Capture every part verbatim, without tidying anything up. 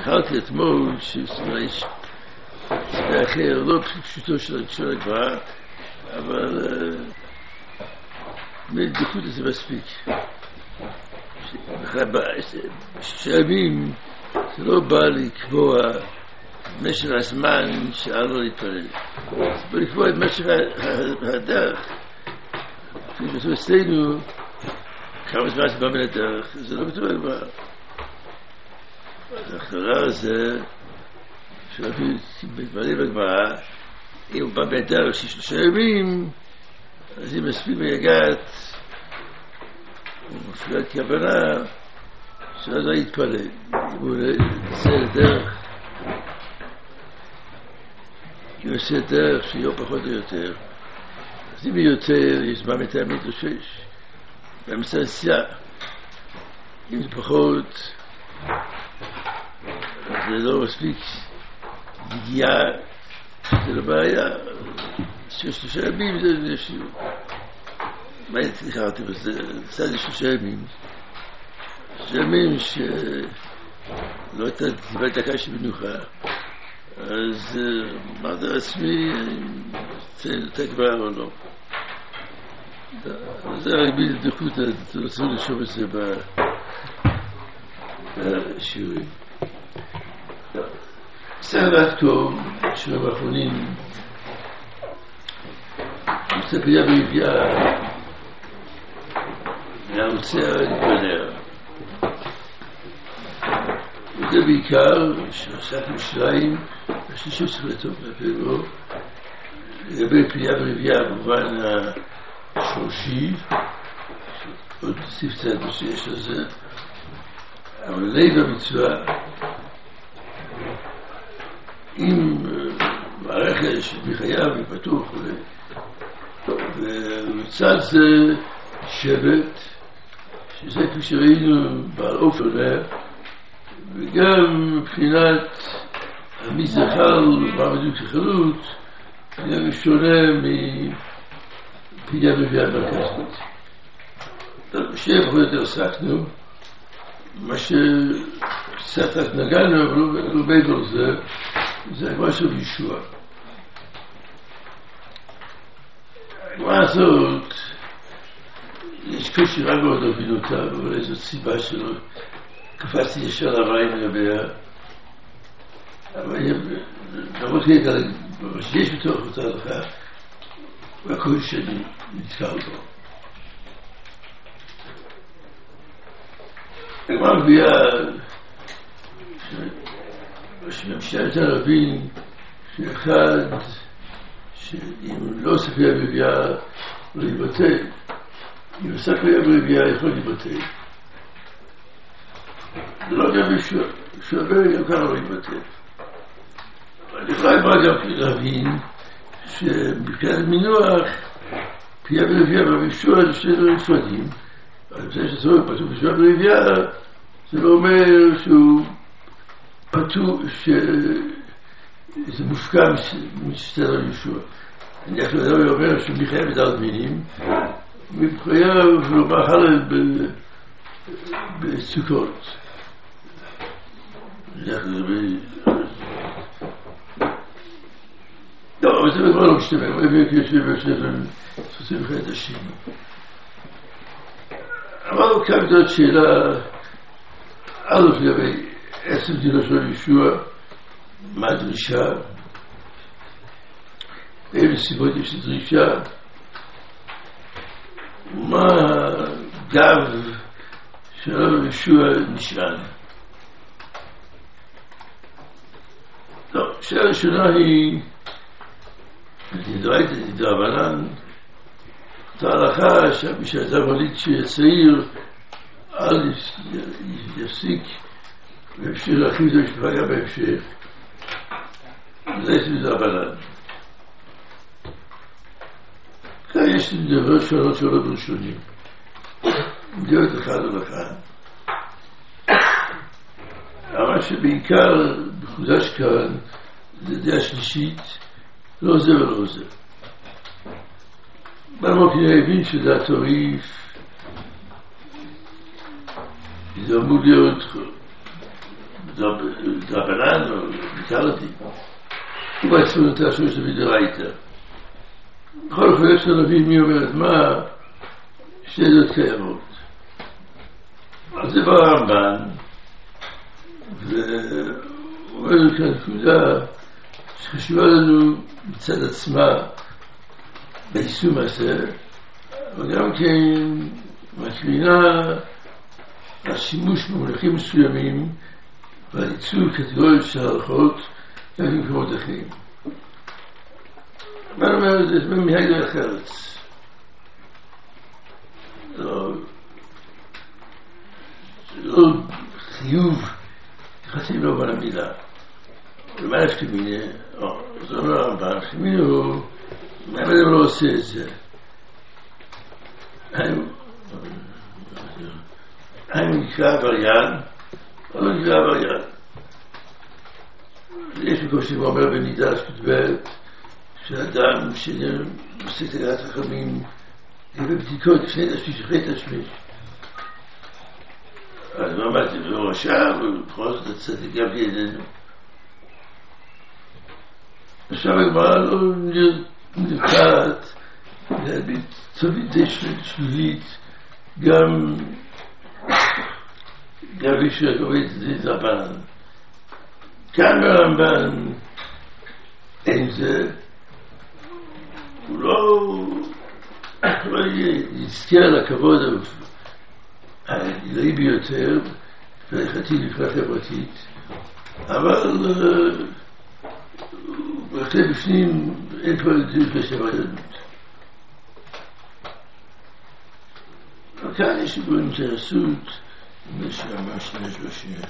התחלתי אתמול שיש אחר, לא פשוטו של הגברה, אבל מדקות זה מספיק. שימים זה לא בא לקבוע משך הזמן שעל לא להתפלל. זה בא לקבוע את משך הדרך. בסוף אצלנו, כמה זמן זה בא מן הדרך, זה לא בטוח כבר. הדבר הזה, שאנחנו מתפללים בגמרא, אם הוא בא בדרך של שלושה ימים, אז אם מספיק מיגעת, הוא מפעיל כוונה, שאז לא יתפלל. אם הוא יוצא לדרך, אם הוא יוצא דרך שיהיה פחות או יותר, אז אם יותר, יש מה מטעמית או שש, באמצע הנסיעה. אם זה פחות, זה לא מספיק הגיעה, זה לא בעיה. שלושה ימים זה נשאיר. מה התחלתי בזה? זה זה שלושה ימים. שלושה ימים שלא הייתה קיבלת דקה שבנוחה. אז אמרתי לעצמי, זה תגבר או לא. זה רק בדקות, אתם רוצים לשאול את זה בשיעורים. סערת טוב, שלב האחרונים, מסתפיה בידיעה, מהרוצה להתבנר. וזה בעיקר, שעסקנו שליים, השלישי צריך לטוב מהפגו, לגבי פנייה ברביעה במובן השורשי, עוד ספצת שיש לזה, אבל לב המצווה, אם מערכת שמחייב ופתוח ומצד זה שבט, שזה כפי שראינו בעל אופר, וגם מבחינת מי זכר מה בדיוק שחלות, גם שונה מפנייה רביעה מרכזית. שבע פחות יותר עסקנו, מה שקצת רק נגענו, אבל לא בעבר זה, זה הגמרא של ישוע. הגמרא הזאת, יש קושי רק מאוד להבין אותה, אבל איזו סיבה שלא קפצתי ישר לרעי מגביה. אבל למרות שיש בתוך אותה הלכה, והכל שאני נתקל בו. הגמרא מביאה שממשלה יותר להבין שאחד שאם לא ספיה ברביעה לא יבטל, אם ספיה ברביעה יכול לבטל. לא גם שווה גם ככה לא יבטל. אבל יכולה כבר גם להבין שמבחינת מינוח פיה ברביעה במשוע זה שני דברים נפרדים. אבל זה שסובר פתוח בשביל ברביעה זה לא אומר שהוא פתוח, שזה מופקע מסתר ישוע. אני אפילו לא אומר שהוא מחייב בדעת מינים, מבחייב לא מאכל בסוכות. לא, אבל זה כבר לא משתמע, הוא הביא כיושב ושלם שעושים לך את השם. אמרנו כאן זאת שאלה, א' לגבי עצם דינו של ישוע, מה הדרישה, באיזה סיבות יש דרישה, מה הגב שלנו ישוע נשען. לא, השאלה הראשונה היא, נדרית את דרבנן, את ההלכה שמי שהייתה מוליד שצעיר, אל יפסיק והמשיך להכין את המשפחה גם בהמשך. זה יש דרבנן. כאן יש דבר שונות שונות ראשונים. דעות אחד ולכאן. אבל שבעיקר בחודש כאן, זה דעה שלישית, לא זה ולא זה. במוקר הבין שזה התוריף, זה אמור להיות דרבנן או ביקרתי. הוא בעצמו נותן שלוש מדאורייתא. בכל אופן אפשר להבין מי אומרת מה, שתי דעות קיימות. אז זה בא הרמב"ן, והוא אומר כאן נקודה שחשובה לנו מצד עצמה ביישום הזה, אבל גם כן מקרינה השימוש במונחים מסוימים ועל ייצור קטגוריות של הלכות גם במקומות אחרים. מה אומר זה? זה מנהג דרך ארץ. זה לא חיוב יחסים לא בן המילה. ומה יש כמיני? זה אומר הרמב"ן, כמיני הוא למה הוא לא עושה את זה? האם נקרא עבריין או לא נקרא עבריין? יש מקום שבו אומר במידה שכתבת שאדם שעושה את הגעת החכמים בבדיקות לפני תשמיש אחרי תשמיש, אז מה אמרתי? הוא רשע ובכל זאת הצדיק גם בידינו. עכשיו הגמרא לא נרתעת להביט צוביתי שלילית גם גם מי שקורא את זה רבנן. כאן ברמב"ן אין זה, הוא לא יזכה על הכבוד העילאי ביותר והלכתי לפני חברתית, אבל בהחלט בפנים אין פה לדעת בשבריונות. וכאן יש בו אינטרסות ממש נש בשנייה.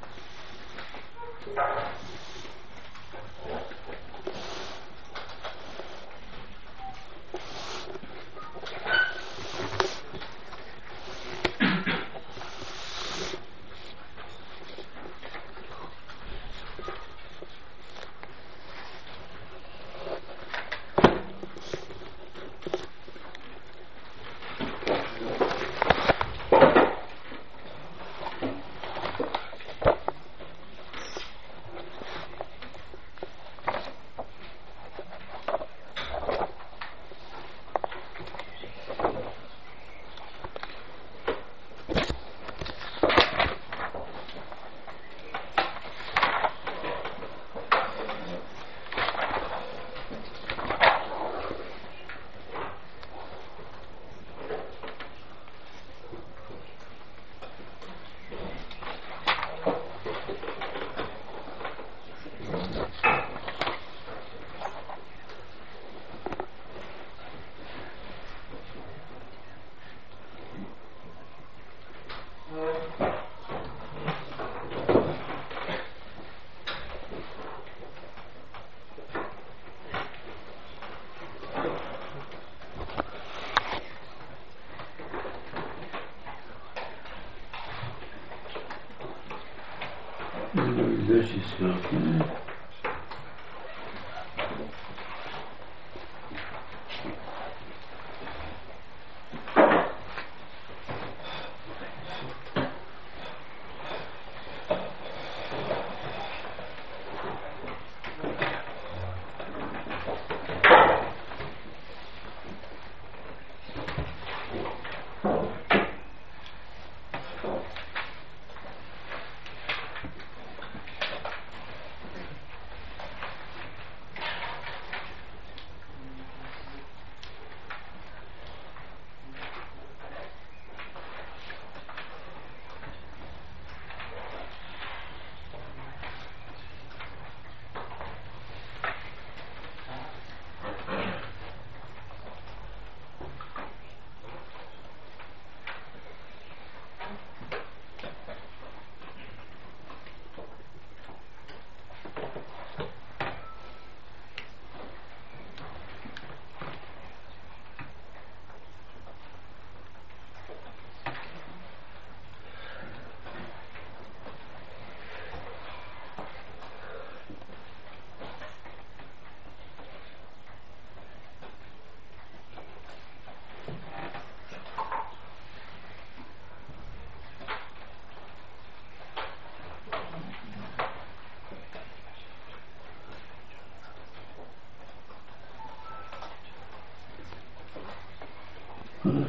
זה שהזכרתי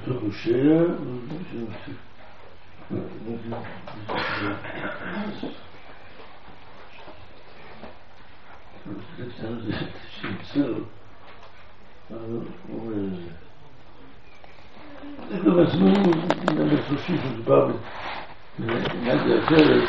בתוך הושע, זה קצת שימצר, אבל הוא אומר את זה. זה גם הזמן, נאמר שלושים שמדובר בנגד אחרת,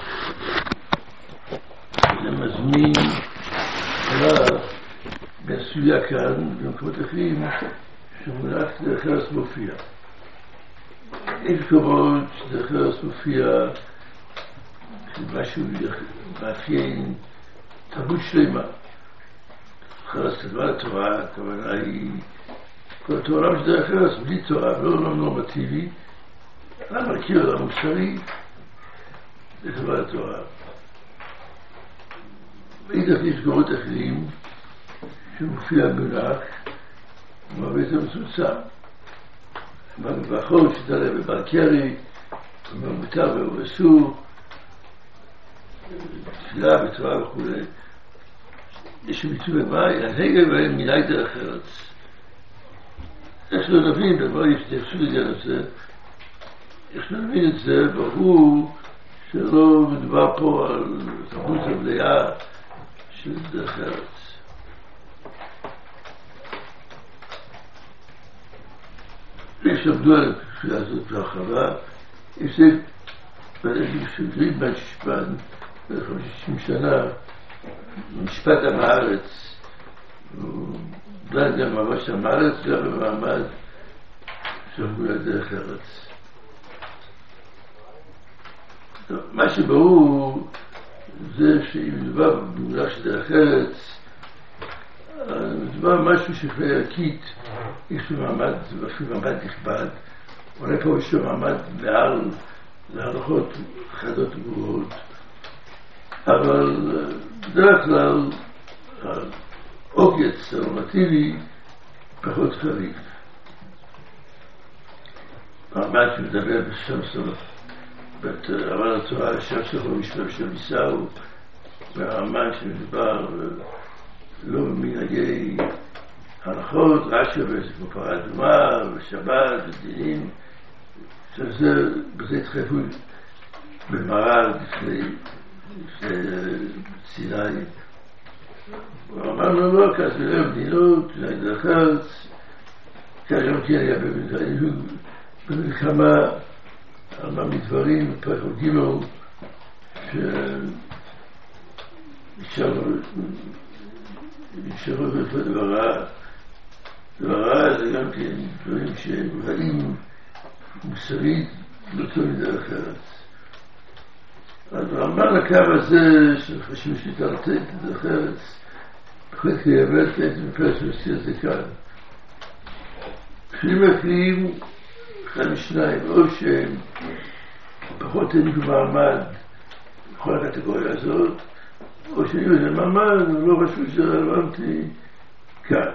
זה מזמין עליו בעשויה כאן, במקומות אחרים, שמונח דרך ארץ מופיע. יש קומות שדרך ארץ מופיע משהו מאפיין תרבות שלמה. אחרת כתבה לתורה, הכוונה היא כל תורה שדרך ארץ, בלי תורה, לא עולם נורמטיבי, המרכיב המוסרי, זה כתבה לתורה. ואידך יש קומות אחרים שמופיע מונח ובבית המצוצה. בבחור שתעלה בברקרי, במותר ובסור, תפילה בתורה וכו'. יש ביטוי בבית, הנהגל בהם מילה דרך ארץ. איך שלא נבין, דבר יש תייחסו לעניין הזה, איך שלא נבין את זה, ברור שלא מדובר פה על תרבות המלאה של דרך ארץ. יש עבדו על התפילה הזאת בהרחבה, יש זה, כשמדברים במשפט, ב-חמישים שנה, משפט עם הארץ, הוא דן גם ממש עם הארץ, גם במעמד שעבדו על דרך ארץ. מה שברור זה שאם מדובר במונח של דרך ארץ, מדובר משהו שפעי ערכית, יש לו מעמד, אפילו מעמד נכבד, אולי פה יש לו מעמד מעל להלכות חדות וברורות, אבל בדרך כלל העוקץ הנורמטיבי פחות חריף. מעמד שמדבר בשם סוף, אבל התורה לשם סוף המשפט של מיסאו, והמעמד שמדבר לא במנהגי הלכות, רש"י כמו פרה אדומה ושבת ודינים, בזה התחייבו במראה לפני סיני. הוא אמר לו לא, כעס ולא מדינות, דרך ארץ, כאשר כן היה במלחמה על מה מדברים, פרק גימל, נשארו בפרק דברה. דברה זה גם כן דברים שמובאים מוסרית לא תמיד דרך ארץ. אז הוא אמר לקו הזה שחשוב שתרצה את דרך ארץ, בכל כייבט את מפרס ועשי את זה כאן. כשהם מקרים אחד משניים, או שהם פחות העניקו מעמד בכל הקטגוריה הזאת, או שהיו איזה מעמד, הוא לא חשוב שזה רלוונטי כאן.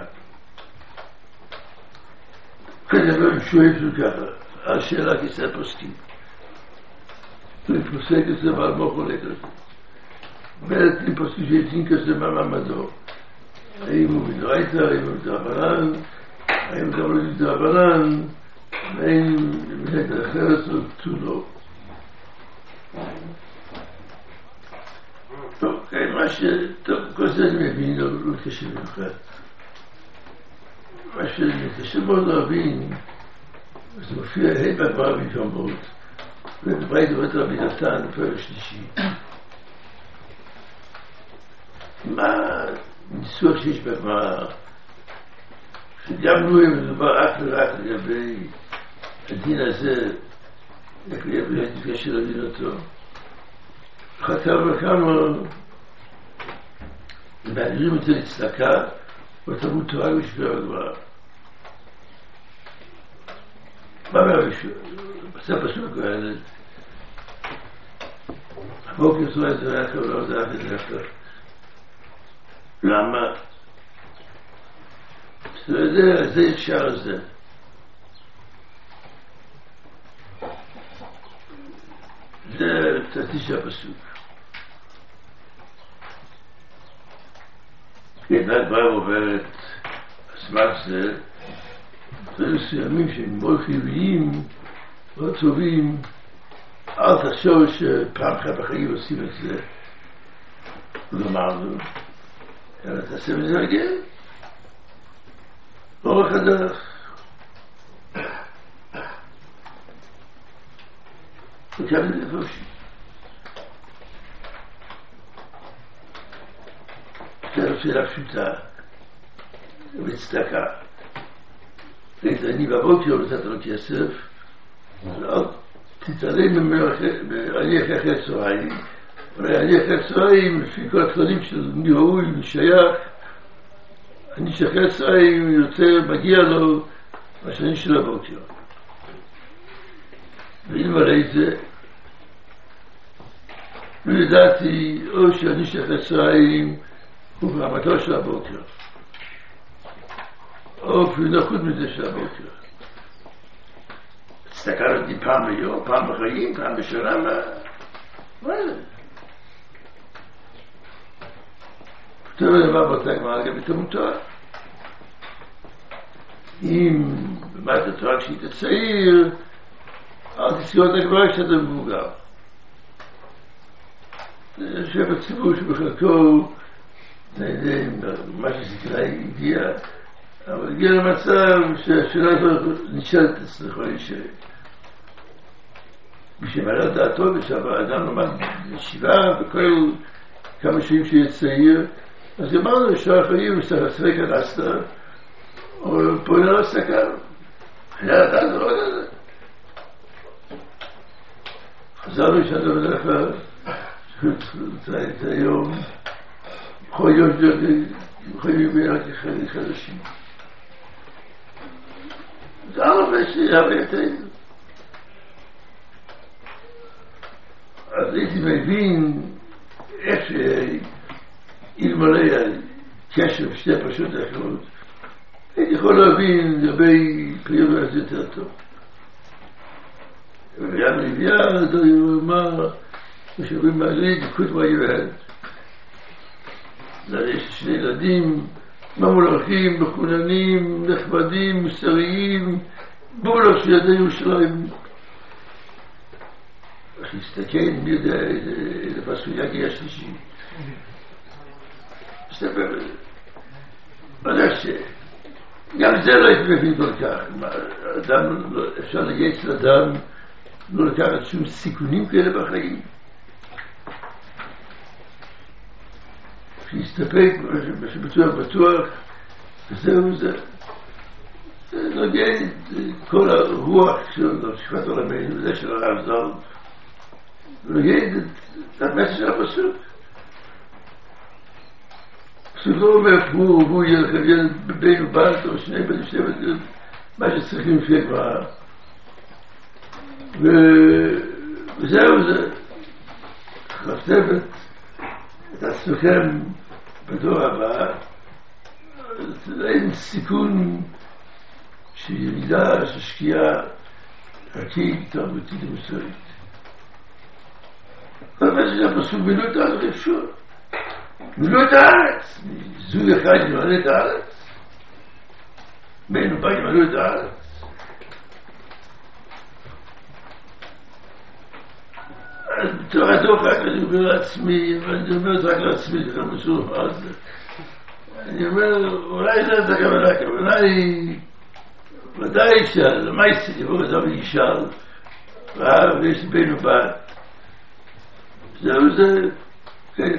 כן, אבל שואל של ככה, השאלה כיסא פוסקים. אני פוסק את זה ועל מה חולק על זה. באמת, אני פוסק שעצים כזה מה מעמדו. האם הוא מדרייתא, האם הוא מדרבנן, האם גם לא מדרבנן, האם באמת אחרת או תולו. טוב, כן, מה ש... טוב, כל זה אני מבין, לא קשה במיוחד. מה שקשה מאוד להבין, זה מופיע ה' בגמרא ביומות, ובברית דברת רבי נתן, בפרק שלישי. מה הניסוח שיש בגמרא, שגם לו מדובר אך ורק לגבי הדין הזה, לגבי הדין של הדין אותו, חכם וכמה מעבירים את זה לצדקה, ותלמוד תורה ושבירה בגמרא. מה מהראשון? בסדר פשוט גואלת. הבוקר תורה את זה רק, לא זה רק את זה אחר. למה? אתה יודע, זה אפשר הזה. זה תתיש הפסוק. כן, הגמרא עוברת, הסמך זה, מסוימים שהם מאוד חיוביים, מאוד טובים, אל תחשוב שפעם אחת בחיים עושים את זה. ואמרנו, אלא תעשה בזה רגל. אורך הדרך. וכאן זה פושי. זו שאלה פשוטה, וצדקה. אני בבוקר נתת לו כסף, תתעלם ממני אחרי צהריים, אני אחרי צהריים, לפי כל הכללים של מי ראוי, מי שייך, אני שאחרי צהריים יותר מגיע לו בשנים של הבוקר. ואם עלי זה, לא ידעתי או שאני שאחרי צהריים הוא ברמתו של הבוקר, או אפילו נחות מזה של הבוקר. תסתכל אותי פעם ביום, פעם בחיים, פעם בשנה, מה? מה זה? פתאום הדבר באותה גמרא גם בתלמוד תורה. אם במעט התורה כשהיית צעיר, אל תזכור את הגמרא כשאתה מבוגר. זה יושב בציבור שבחלקו, מה שזקנה הגיע, אבל הגיע למצב שהשאלה הזאת נשאלת אצלך להישאר. מי שמעלה דעתו ושהאדם למד ישיבה וכל כמה שנים שיהיה צעיר, אז גמרנו לשאר החיים וסתפק עד עשתה, או פועל על הסתכל. היה לדעת זה לא יודע זה. חזרנו שאתה בדרך כלל, את היום, יכול להיות יכולים להיות רק אחד חדשים. זה הרבה שיהיה ביתנו. אז הייתי מבין איך שאלמלא הקשר בשתי פרשות האחרות, הייתי יכול להבין לגבי פריון הזה יותר טוב. וים לביאה, דו יאמר, משאבים מעלית, יקוד מה ירד. יש שני ילדים ממולכים, מחוננים, נחמדים, מוסריים, בולך של ידי ירושלים. איך להסתכל, מי יודע איזה פסוק יגיע השלישי. מסתבר בזה. אבל ש... גם זה לא הייתי מבין כל כך. אדם, אפשר לגייס לאדם לא לקחת שום סיכונים כאלה בחיים. להסתפק, שבטוח בטוח, וזהו זה. זה נוגע כל הרוח של שפת עולמנו, זה של הרב ז"ל, נוגע את המסר של הפסוק. הפסוק לא אומר, הוא ילד בבן ובת, או שני בן ושני בן, מה שצריכים לפי הגמרא. וזהו זה. חפצבת את עצמכם בדור הבא, אין סיכון שירידה, ששקיעה ערכית, תרבותית ומוסרית. כל מה שזה הפסוק, מילאו את הארץ אפשר. מילאו את הארץ. זוג אחד ימלא את הארץ. בן ובת ימלאו את הארץ. בתור הדוח רק אני אומר לעצמי, ואני אומר את רק לעצמי, זה גם משהו אז אני אומר, אולי זה את הכוונה, הכוונה היא ודאי שלמה יצא יבוא אדם וישאל, ויש בן ובת, זהו זה, כן,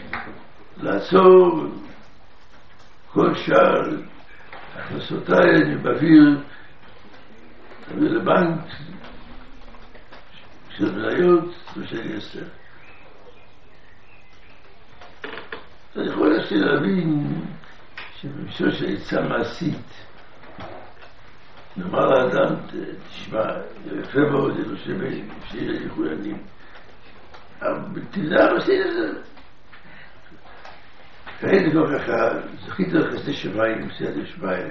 לעצור כל שער הכנסותיי, אני מביא לבנק של מניות ושל יסר. אני יכול להשתיל להבין שבמשהו שעצה מעשית נאמר לאדם, תשמע, יפה מאוד, אלו שיהיה יכולנים. אבל תדע מעשית את זה. כעת כל כך, זכית על חסדי שמיים, סייד שמיים.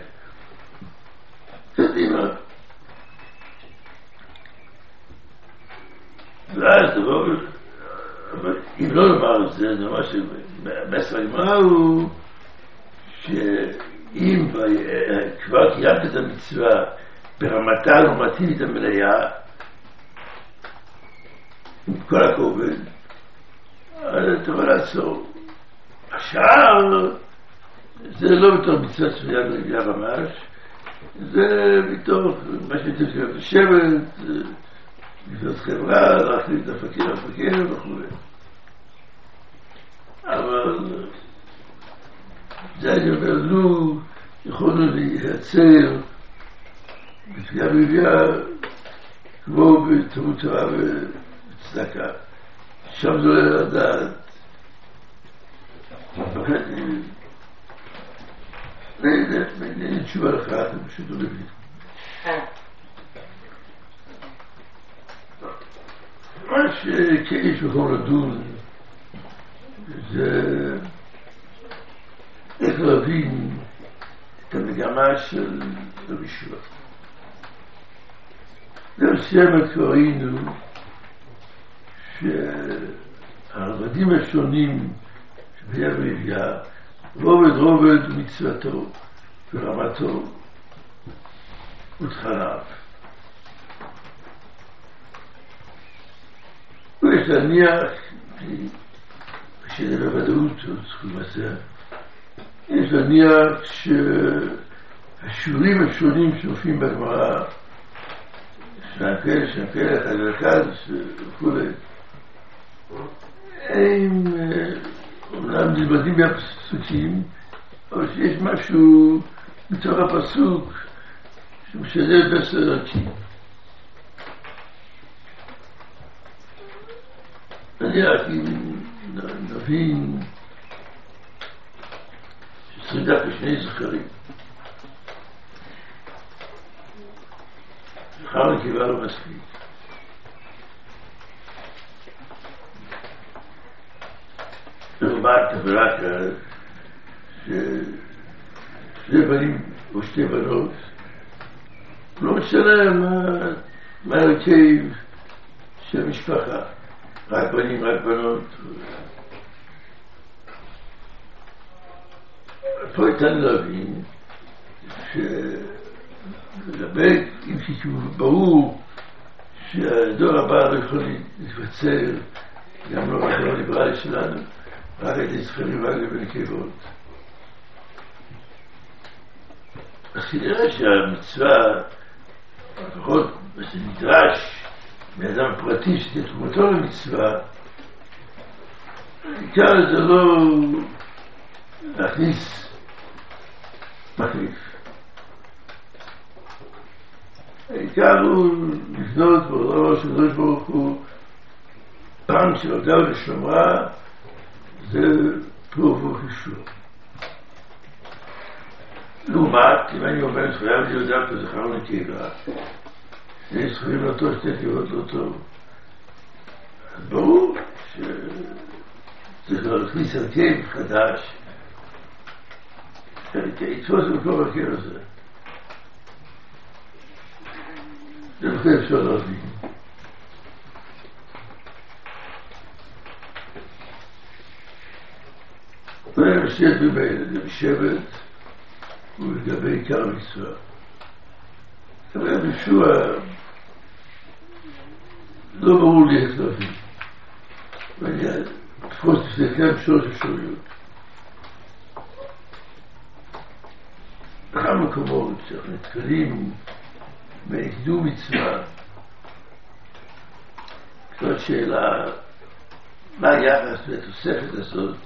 קדימה. ואז דבר, אבל אם לא לומר את זה, זה מה שמסר הגמרא הוא אם כבר קיימת את המצווה ברמתה הנורמטיבית המלאה, עם כל הכובד, אז אתה יכול לעצור. השאר, זה לא בתור מצווה צפויה לרגיעה ממש, זה בתור מה שאתם צריכים לשבת, לבנות חברה, להחליט את הפקיר הפקיר וכו'. אבל זה אני אומר, לו יכולנו לייצר בתפילה ברגיעה כמו בתלמוד תורה וצדקה. שם זה עולה לדעת. אין תשובה לך, אתם פשוט לא מבינים. מה שכאיש יכול לדון זה איך להבין את המגמה של הרישוע. במסוימת כבר ראינו שהרבדים השונים שבהיה ברבייה רובד רובד מצוותו ורמתו ותכניו. ויש להניח, שזה בוודאות זכות מסע, יש להניח שהשיעורים השונים שמופיעים בגמרא, שניים כאלה, שניים כאלה, אחד ואחד וכו', הם אומנם נלמדים מהפסוקים, אבל שיש משהו מתוך הפסוק שמשלב בסדר ערכי. נניח אם נבין שצריך דווקא שני זכרים, זכר נקבה לא מספיק. לעומת תבלה כאן ששני בנים או שתי בנות לא משנה מה הרכב של המשפחה, רק בנים, רק בנות. פה ניתן להבין שלגבי, אם ברור שהדור הבא לא יכול להתבצר, גם לא בחברה הליברלית שלנו, רק הייתי זכרים רק לבנקבות. אז כנראה שהמצווה, לפחות מה שנדרש מאדם פרטי שתהיה תרומתו למצווה, העיקר זה לא להכניס מחליף. העיקר הוא לבנות בראש הקדוש ברוך הוא פעם שעבדה ושמרה, זה פרוף וחישור. לעומת, אם אני אומר, חייב להיות דווקא זכר ונקבה, שני זכרים לא טוב, שתי נקבות לא טוב. אז ברור שצריך להכניס הרכב חדש, יתפוס במקום הרכב הזה. זה לכן אפשר להבין. והמשת במילא, זה משבת, ולגבי עיקר המצווה. אבל המשוע לא ברור לי איך להבין. ואני תפוס לפניכם שלוש אפשרויות. בכמה מקומות שאנחנו נתקלים בקידום מצווה, זאת שאלה, מה היחס לתוספת הזאת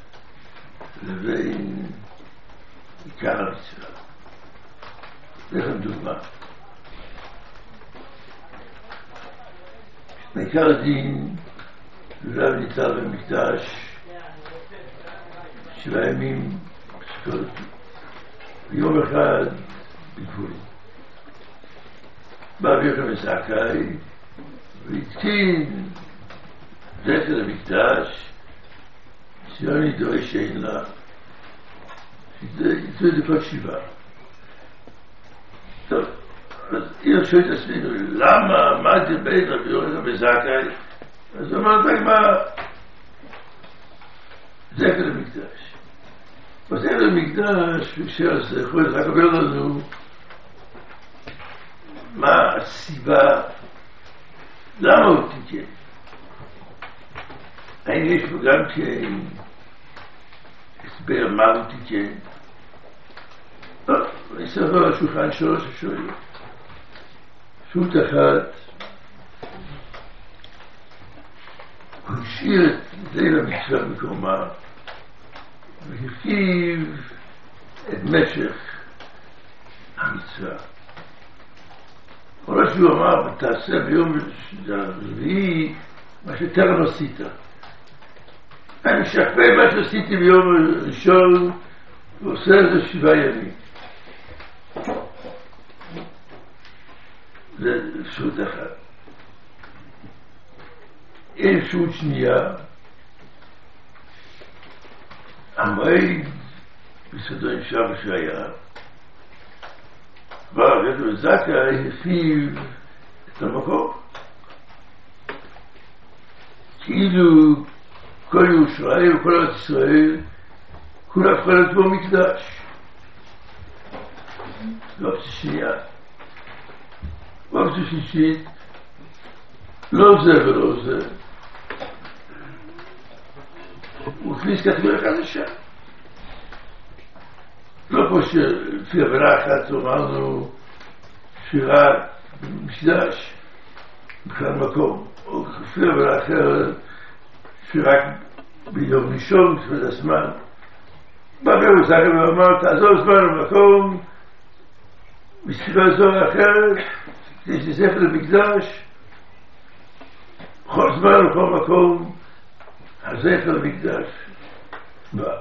לבין עיקר המצווה? לכם דוגמה. בעיקר הדין, לולב ניצר במקדש שבעה ימים פסקות, ויום אחד בגבולים. בא אבי יוחנן בן זכאי והתקין זכר למקדש, ציון ידועי שאין לה, יצאו דקות שבעה. טוב, אז אם שואל את עצמנו, למה, מה דבית רבי יוחנן בן זכאי? אז אמרת, מה? זכר למקדש. אז אין המקדש, ושאז יכול לקבל לנו מה הסיבה, למה הוא תיקן. האם יש פה גם כן הסבר מה הוא תיקן? לא, אני ספר על השולחן שלוש השואלים. שו"ת אחת, הוא השאיר את ליל המצווה במקומה, והרכיב את משך המצווה. כל שהוא אמר, תעשה ביום הרביעי מה שטרם עשית. אני משכפל מה שעשיתי ביום ראשון, ועושה את זה שבעה ימים. זה שו"ת אחת. אין שו"ת שנייה, המועד בסדו נשאר שהיה, והרב זכאי הפיב את המקום. כאילו כל ירושלים וכל ארץ ישראל כולה הפכה להיות בו מקדש. לא אופציה שנייה. ואופציה שלישית, לא זה ולא זה. הוא הכניס קטגוריה חדשה. לא כמו שלפי עבירה אחת אמרנו שרק במקדש, בכלל מקום, או לפי עבירה אחרת שרק ביום ראשון, כפי הזמן, בא ברב זכאי ואמר, תעזור זמן למקום, מסיבה זו או אחרת, כדי שזכר למקדש, בכל זמן ובכל מקום, הזכר למקדש בא.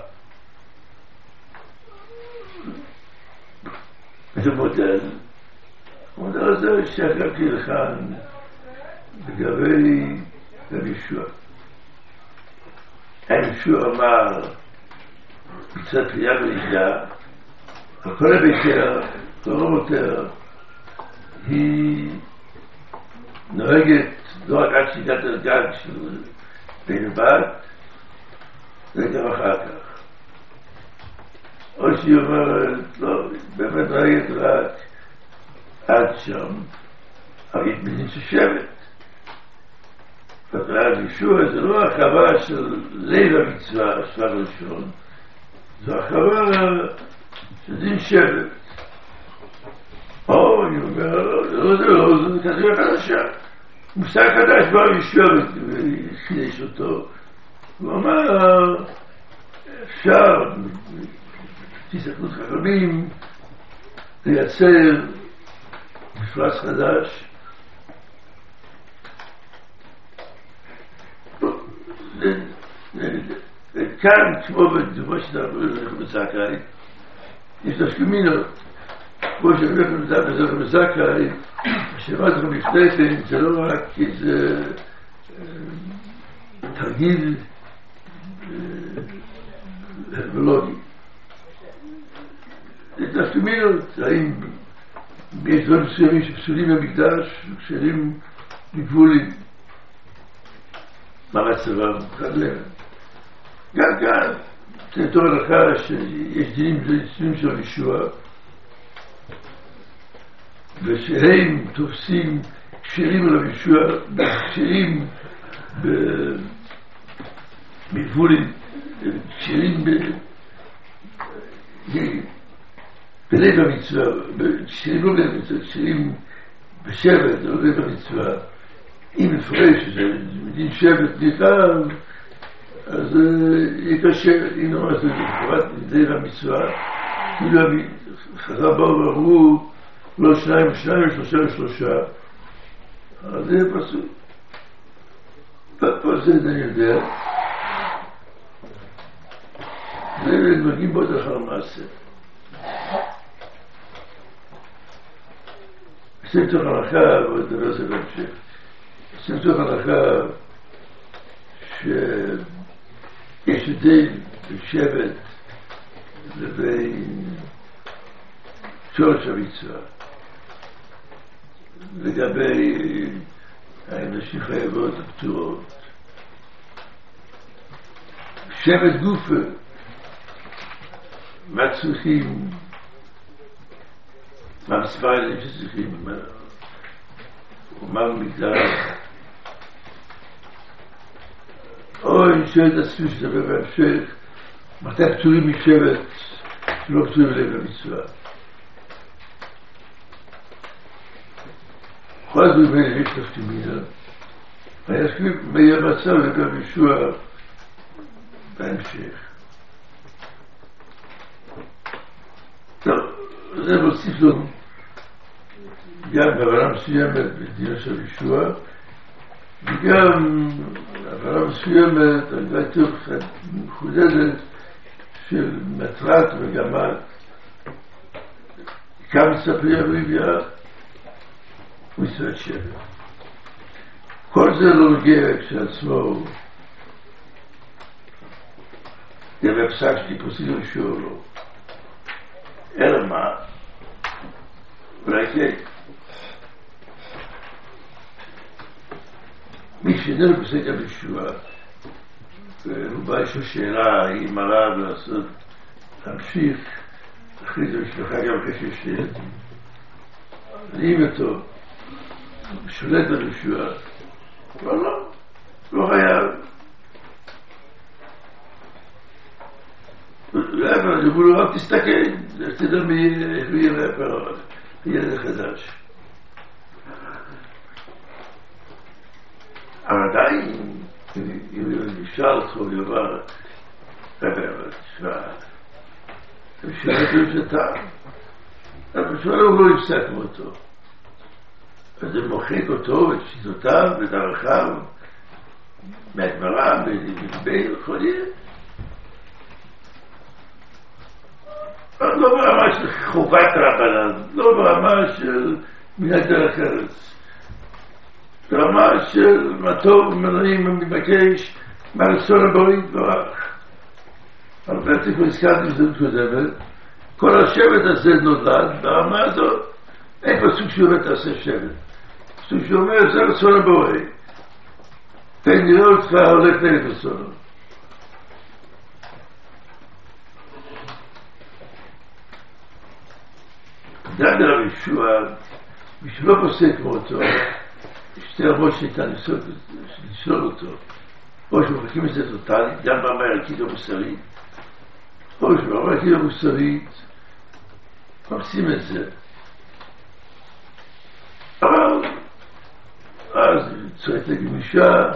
זה מודל. המודל הזה שהקרבתי לכאן לגבי רבי יהושע. יהושע אמר מצוות קריאה ולידה, וכל הביתר, כל רמותיה, היא נוהגת לא רק עד שהגעת לגג של בן ובת, וגם אחר כך. או שהיא אומרת, לא, באמת נוהגת רק עד שם, אבל היא בנין של שבט. רבי יהושע זה לא הרחבה של ליל המצווה, השלב הראשון, זו הרחבה של דין שבט. או, אני אומר, לא, זה לא, זה קטגוריה חדשה. מושג חדש בא יהושע וחידש אותו. הוא אמר, אפשר, תסתכלות חכמים, לייצר מפרש חדש. כאן, כמו בדוגמה שאנחנו זכאי, יש תשלומינות, כמו שאנחנו בזכאי זכאי, שמעתי לכם לפני כן, זה לא רק איזה תרגיל הרמולוגי. זה תשלומינות, האם יש דברים מסוימים שפסולים במקדש, וכשלים מגבולים, מה מצבם, חדלם. גם כאן, זה תור הלכה שיש דינים דינים של יהושע, ושהם תופסים כשרים על יהושע, כשרים בגבולים, כשרים בלב המצווה, כשרים לא בלב המצווה, כשרים בשבט, לא בלב המצווה, אם מפרש, זה מדין שבט נכתב, אז יהיה קשה, הנה מה זה חברת דין המצווה, כאילו חזר באו ואמרו, לא שניים ושניים ושלושה ושלושה, אז זה פסוק. פה זה אני יודע, זה מגיעים בו את אחר מעשה. עושים תוך הלכה, ועוד דבר זה בהמשך, עושים תוך הלכה שיש הבדל בשבט לבין שורש המצווה. לגבי האנשים חייבות הפטורות. שבט גופה מה צריכים, מה מספר הילדים שצריכים, ומה במגדל. או אני שואל את עצמי שדבר בהמשך, מתי פטורים משבט שלא פטורים לב המצווה. כל הדברים האלה יש תפקימינה, ואני אסביר מה יהיה המצב לגבי ישוע בהמשך. טוב, זה מוסיף לנו גם בהבנה מסוימת בדינה של ישוע, וגם בהבנה מסוימת, אני יותר מחודדת, של מטרת מגמת כמה מספרי הריביה מצוות שבט. כל זה לא נוגע כשעצמו יביא פסק שטיפוסי לשיעור לו. אלא מה? אולי כן. מי שאיננו פסק הבישוע, והוא בא איזושהי שאלה, היא מראה לעשות, להמשיך, אחרי זה משפחה גם אחרי שיש ילדים. נעים אותו, שולט בבישוע, אבל לא, לא חייב. אבל אמרו לו, רק תסתכל, תדע מי יהיה להפרעות, ילד חדש. אבל עדיין, אם נשאל אותך ויאמר, אבל תשמע, אתה משאל את רשתה, אבל תשמע לו לא יפסק מאותו. אז זה מוחק אותו, את שיטותיו, בדרכיו, מהגמרא, בבין, וכל ילד. לא ברמה של חובת רבנן, לא ברמה של מנהג דרך ארץ. ברמה של מה טוב ומנועים ומבקש מהרצון הבורא יתברך. אבל בעצם כבר הזכרתי בזאת קודמת, כל השבט הזה נולד ברמה הזאת. אין פסוק שאומר תעשה שבט. פסוק שאומר זה רצון הבורא. תן נראה אותך הולך נגד רצונו. גם דרב ישוע, מי שלא פוסק מאותו, שתי רמות שניתן לשלול אותו, או שמחכים את זה טוטלית, גם ברמה הערכית המוסרית, או שברמה הערכית המוסרית, מחפשים את זה. אבל אז צריך לגמישה,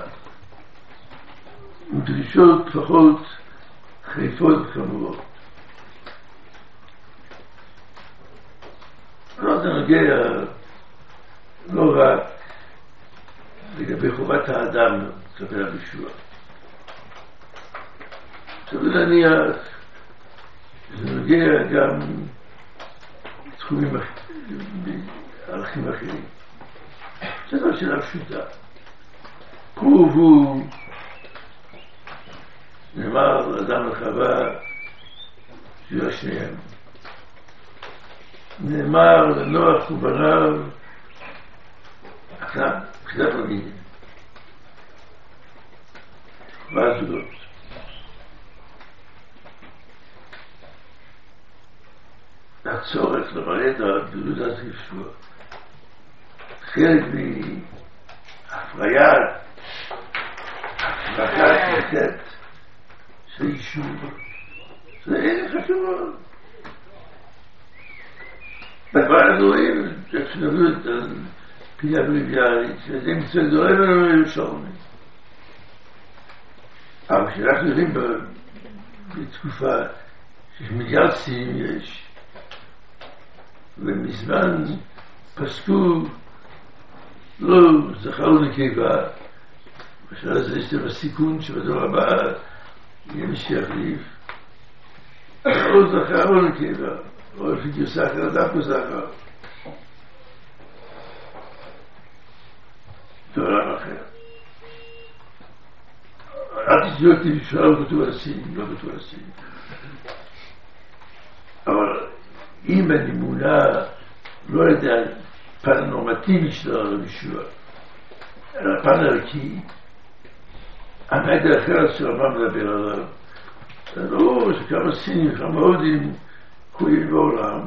עם דרישות לפחות חריפות וחמורות. לא, זה נוגע לא רק לגבי חובת האדם כלפי הבישוע. עכשיו להניח, זה נוגע גם לתחומים ערכים אחרים. זה לא שאלה פשוטה. פרוב הוא נאמר לאדם וחווה שיהיו שניהם. נאמר לנוח ובניו עכשיו, כשדת מגיעים והזוגות הצורך למראה את הגדלות הזה ישוע חלק מהפריית הפרקת לתת של ישוע זה אין חשוב דבר הדברים, כשנביאו את הפינה בריביאלית, שזה מצווה גדולה ולא ירושלמי. אבל כשאנחנו יודעים בתקופה שיש מיליארדים יש, ומזמן פסקו לא זכר ונקבה, בשביל הזה יש להם הסיכון שבדור הבא יהיה מי שיחליף, לא זכר ונקבה. או לפי גיוסחר, דווקא זכר. זה עולם אחר. אל תשאלו אותי בשביל לא כתוב על הסין, לא כתוב על הסין. אבל אם אני מונע, לא יודע, פן נורמטיבי של הרב ישוע, אלא פן ערכי, המדע אחרת של הרב מדבר עליו, זה לא שכמה סינים, כמה הודים, קבועים בעולם,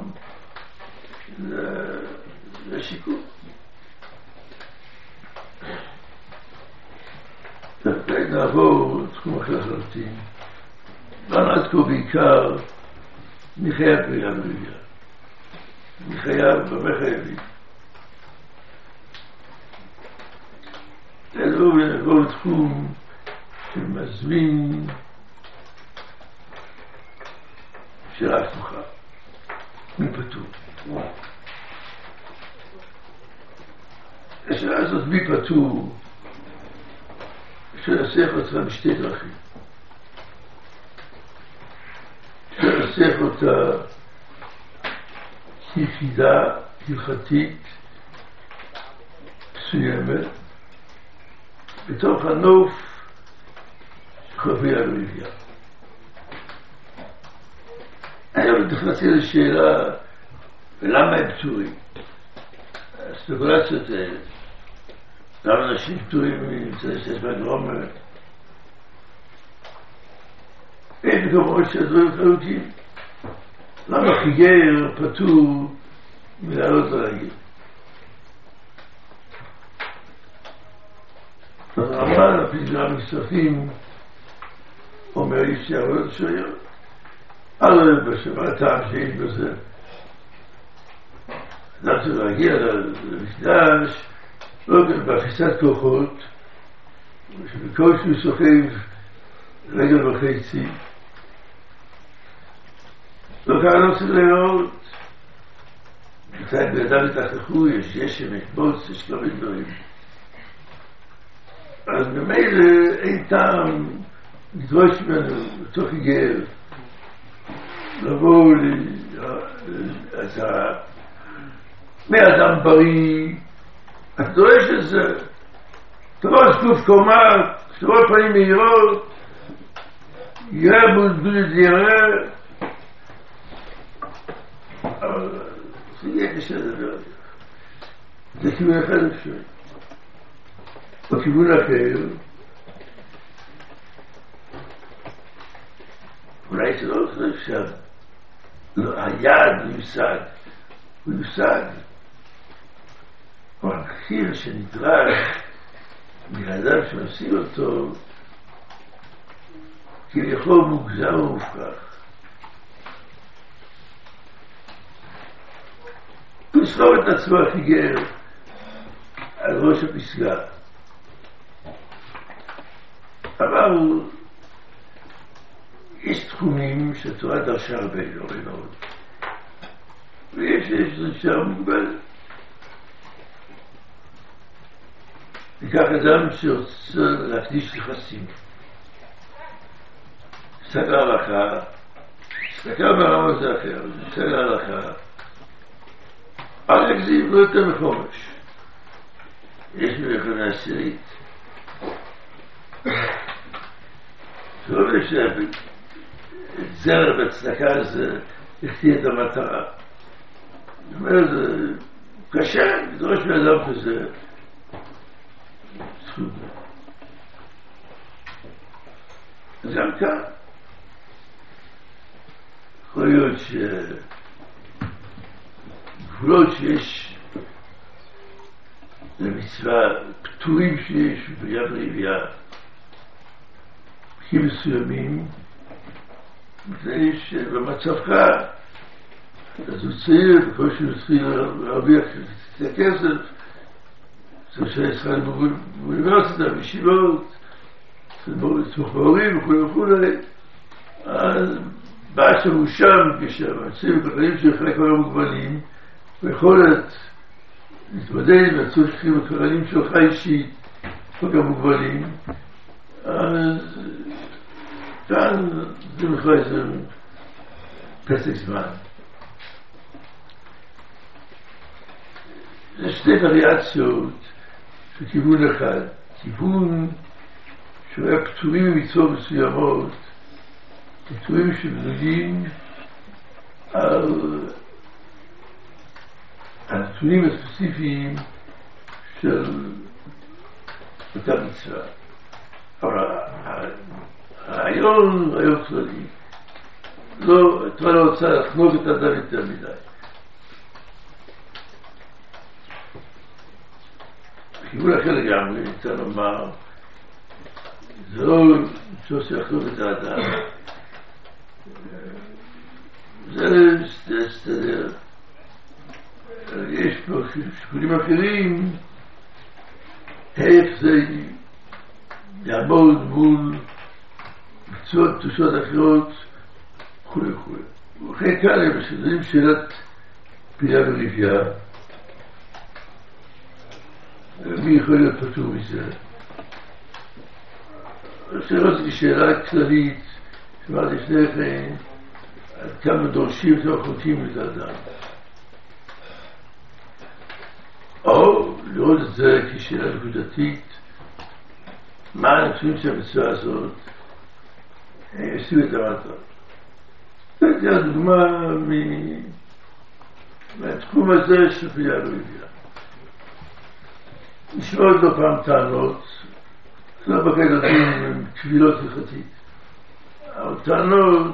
זה שיקום. נעבור תחום אחר לחלוטין. עד כה בעיקר מי חייב בריאה ברבייה. מי חייב במה חייבים. נעבור ונעבור לתחום שמזמין שאלה פתוחה. מי פתור? השאלה הזאת מי פתור שנסח אותה בשתי דרכים. שנסח אותה יחידה הלכתית מסוימת בתוך הנוף שחוויה ברבייה. היום נכנסתי לשאלה ולמה הם פטורים. הספקולציות האלה, למה אנשים פטורים מצד שיש בגרומר? אין מקומות שהדברים חלוקים. למה חיגר פטור מלעלות לרגל? הרמב"ן, הפתגרה מצטרפים, אומר לי שהעבודות שויות. אבל בשבעתם שיש בזה. אנחנו להגיע למקדש, לא באחיסת כוחות, שבקושי הוא סוחב רגל וחצי. לא קרה לא צריך לראות. מתי בידם התחככו, יש גשם, יש בוץ, יש כל מיני דברים. אז במילא אין טעם לדרוש ממנו בתוך היגר, לבוא מאדם בריא, את דורש את זה, תרוש גוף קומה, שרואות פנים מהירות, יראה בולדוד יראה, אבל זה יהיה קשה לדבר. זה כיוון אחד אפשר. בכיוון אחר, אולי זה לא אפשר, היד מיוסד, הוא יושג. אבל המחיר שנדרש מאדם שמסיע אותו, כביכול מוגזם ומופרך. הוא יסחוב את עצמו החיגר על ראש הפסגה. אבל יש תחומים שהתורה דרשה הרבה מאוד. ויש דרישה מוגבלת. ניקח אדם שרוצה להקדיש נכסים. סגר הלכה, סגר ברמה זה אחר, סגר הלכה. אל יגזים לא יותר מחומש. יש מבחנה עשירית. זה לא משנה, זרע בצדקה זה יחטיא את המטרה. זאת אומרת, זה קשה, לדרוש מאדם כזה זכות. אז גם כאן יכול להיות שגבולות שיש למצווה, פטורים שיש ביד רבייה, פקים מסוימים, מפני שבמצבך אז הוא צעיר, בכל שהוא צריך להרוויח את הכסף, זה שהיה ישראל באוניברסיטה, בישיבות, לתמוך בהורים וכו' וכו'. אז בא שהוא שם, כשהמצאים הכלכליים של חלק מהר מוגבלים, ויכולת להתמודד עם הצרכים הכלכליים שלך אישית, חלק המוגבלים, אז כאן זה בכלל איזה פסק זמן. יש שתי וריאציות של כיוון אחד. כיוון שהוא היה פטורים ממצוות מסוימות, פטורים שבנויים על הנתונים הספציפיים של אותה מצווה. אבל הרעיון, רעיון כללי, לא, התורה לא רוצה לחנוק את האדם יותר מדי. בכיוון אחר לגמרי, ניתן לומר, זה לא שעושה לחנוק את האדם, זה להסתדר. יש פה שיקולים אחרים, איך זה יעמוד מול מצוות קדושות אחרות וכו' וכו'. וכן כאן הם מסודרים שאלת פילה ורבייה. מי יכול להיות פטור מזה? השאלה זו שאלה כללית, שאמרתי לפני כן, עד כמה דורשים את החוקים את האדם. או לראות את זה כשאלה נקודתית, מה הנתונים של המצווה הזאת עושים את המטרה. זו הדוגמה מהתחום הזה של פילה ורבייה. נשמעות לא פעם טענות, זה לא בקטע דין עם קבילות הלכתית, אבל טענות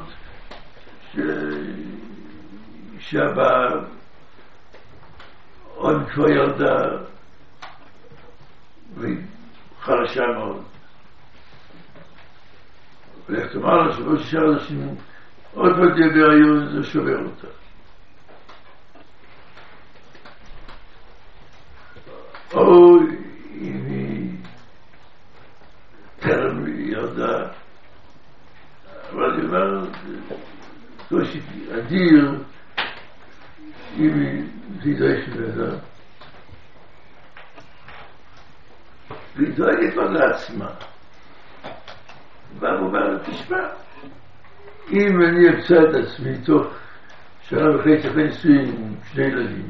שהבאה עוד כבר ילדה והיא חלשה מאוד. ולך תאמר לה שבו שישה אנשים עוד פעם תהיה בהיריון, זה שובר אותה. או אם היא טרם ילדה, אבל אני אומר, קושי אדיר אם היא תדרש ממנה. והיא דואגת כבר לעצמה. והוא אומר, תשמע, אם אני אמצא את עצמי תוך שנה וחצי אחרי נישואים עם שני ילדים,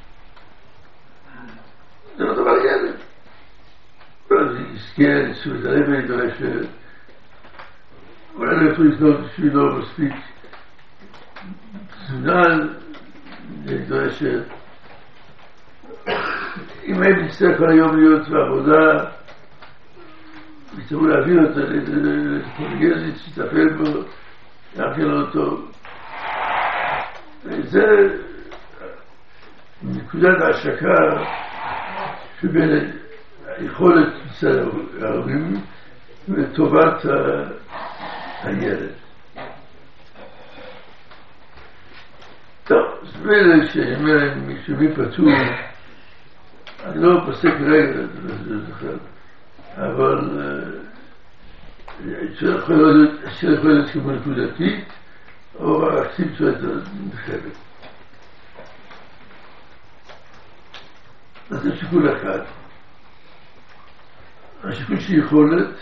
זה לא דבר ילד. אז היא הזכר, ניסו את הרבע, היא דורשת, אולי לא יכולו לקנות בשבילו מספיק תזונה, היא דורשת. אם הם נצטרך כל היום להיות בעבודה, יצטרכו להביא אותה לפוליגזית, שתטפל בו, להכין אותו. וזה נקודת ההשקה שבין היכולת מצד ההורים לטובת הילד. טוב, זה מילא שאומר שמי פטור, אני לא פוסק רגע, אבל שיכול להיות כמו נקודתית, או מערכתית בצורה נרחבת. אז זה שיקול אחד. השיקול של יכולת,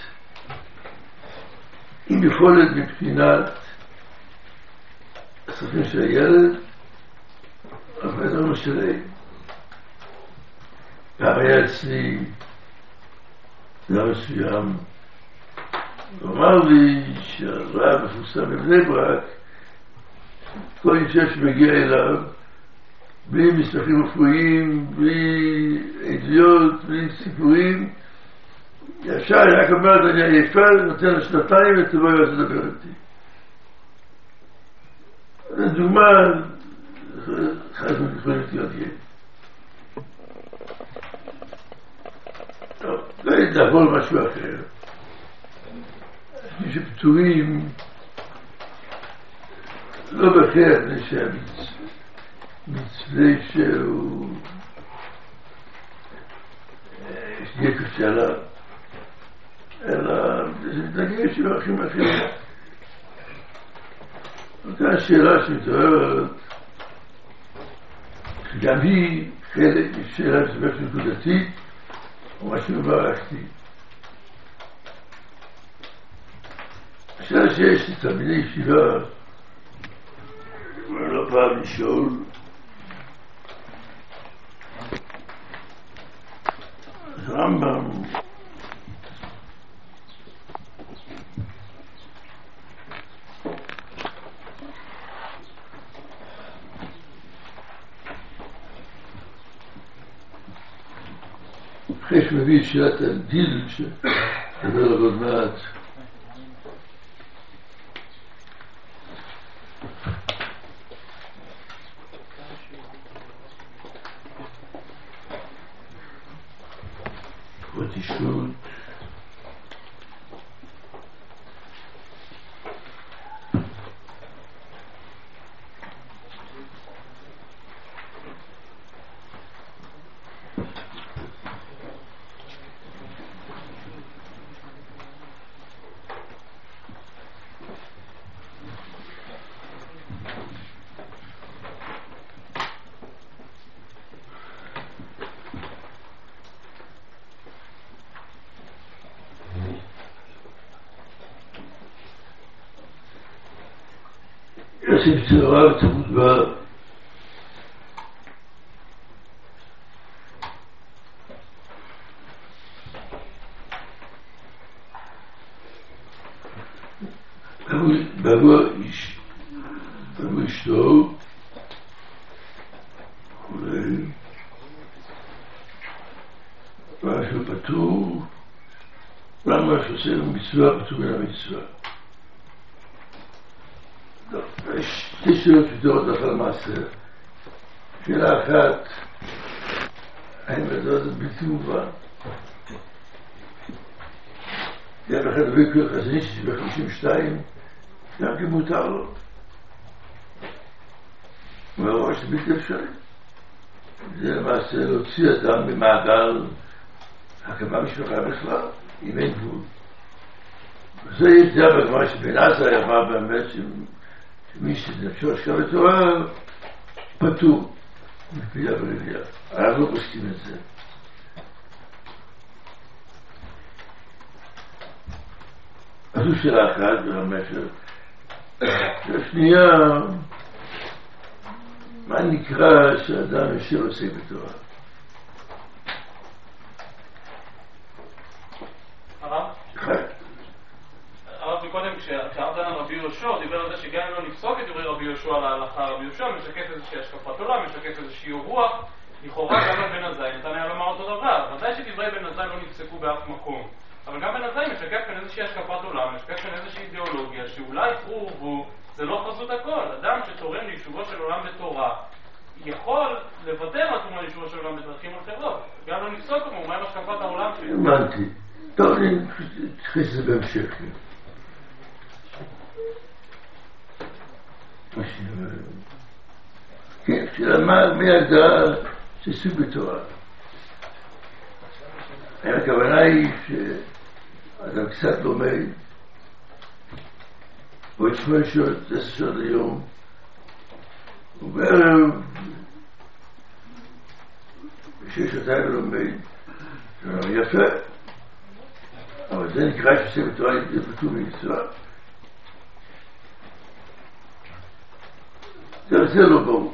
אם יכולת מבחינת הצרכים של הילד, אבל זה לא שלהם. פעם היה אצלי דבר מסוים, הוא אמר לי שהרב מפורסם בבני ברק, כל אישה שמגיע אליו, בלי מסמכים רפואיים, בלי עדויות, בלי סיפורים, ישר רק אומרת, אני עייפה, נותן לה שנתיים ותבואי אז לדבר איתי. זו דוגמה, חלק יכולים להיות ילד. טוב, לא ידעבור משהו אחר. מי שפטורים, לא בכלל, מי שהמצווה שהוא שתהיה קשה עליו, אלא זה מתנגש עם האחים אחרים. אותה השאלה שמתוארת, שגם היא חלק משאלה מסובך נקודתית, או משהו מברכתי. השאלה שיש לתלמידי ישיבה, לא פעם לשאול, אז רמב"ם אחרי שמביא את שאלת הדיל שדבר עוד מעט, רגישות, יוסף צורה ותמות בה בעבור אשתו וכולי משהו פטור, למה שעושה מצווה פטור מן המצווה. יש שתי שאלות פתורות אחר מעשה. שאלה אחת, האם הדבר הזה בלתי מובן? יום אחד הביא כל חזנית שב-חמישים ושתיים גם כי מותר לו. הוא אומר שזה בלתי אפשרי. זה למעשה להוציא אדם במעגל הקמה משפחה בכלל, אם אין גבול. וזה ידע בגמרא שבן עזרא אמר באמת שמי שנפשו השקעה בתורה פטור מפגיעה ברבייה. אנחנו לא פוסקים את זה. אז זו שאלה אחת ברמשך. והשנייה, מה נקרא שאדם יושב עושה בתורה? הרב? חי. הרב מקודם כשהרב דן על רבי יהושע דיבר על זה שגם אם לא נפסוק את דברי רבי יהושע על ההלכה, רבי יהושע משקף איזושהי השקפת עולם, משקף איזושהי רוח, לכאורה גם על בן עזאי ניתן היה לומר אותו דבר. ודאי שדברי בן עזאי לא נפסקו באף מקום, אבל גם בן עזאי משקף כאן איזושהי השקפת עולם, משקף כאן איזושהי אידיאולוגיה שאולי פרו ורבו זה לא חזות הכל. אדם שתורם ליישובו של עולם בתורה יכול לוותר על תרומה ליישובו של עולם בדרכים אחרות. גם לא נפסוק כמו, מה עם השקפת העולם שלו? הבנתי. טוב, אני תכניס את זה בהמשך. כן, כשלמה מהגדרה של סוג בתורה. הכוונה היא שאדם קצת לומד, או את שמונה שעות, עשר שעות ליום, ובערב, בשש שעתיים לומד, זה יפה, אבל זה נקרא שעושה בתורה, זה פטור ממצווה. זה לא ברור.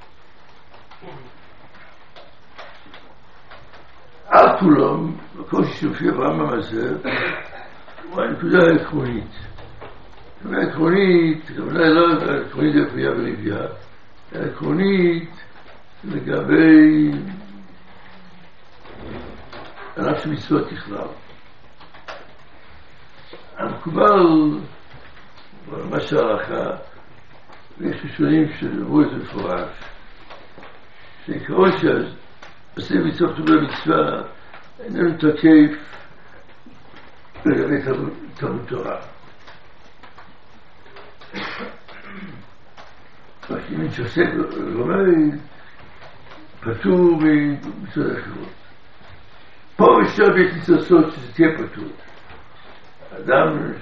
על כולם, בקושי שמופיע ברמב"ם הזה, הוא הנקודה העקרונית. הנקודה העקרונית, הכוונה לא העקרונית לפגיעה ברבייה, העקרונית לגבי ענף של מצוות בכלל. המקובל, מה שההלכה, ויש ראשונים שאמרו את זה מפורש, שעיקרו שעושה מצוות כתוב במצווה איננו תקף לגבי תלמוד תורה. מי שעוסק לומד פטור ממצוות אחרות. פה אפשר בית ניסוסות שזה תהיה פטור. אדם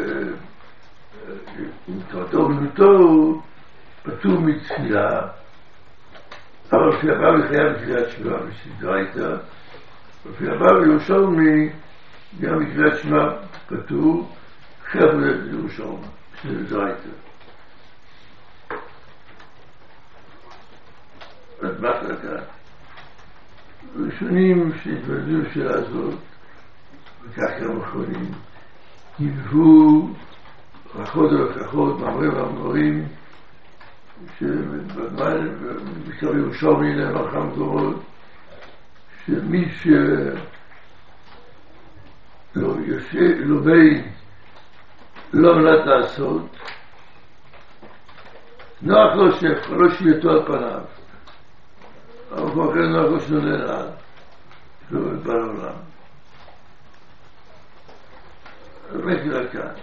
עם תורתו ומנותו פטור מתפילה, אבל לפי הבא בחייב בקריאת שמע ושדרה איתה, לפי הבא בירושלמי גם בקריאת שמע פטור, חייב בירושלמי ושדרה איתה. אז מה ככה? ראשונים שהתוודדו בשאלה הזאת, וכך גם אחרונים, היוו רכות ולקחות, מאמרים ואמרים, שבזמן, בקרב ירושלמי נאמר כמה מקומות, שמי שלומד לא מנת לעשות, נוח לו שלא שייתו על פניו, אבל כמו כן נוח לו שנונה לעד, לא בא לעולם. רק לכאן.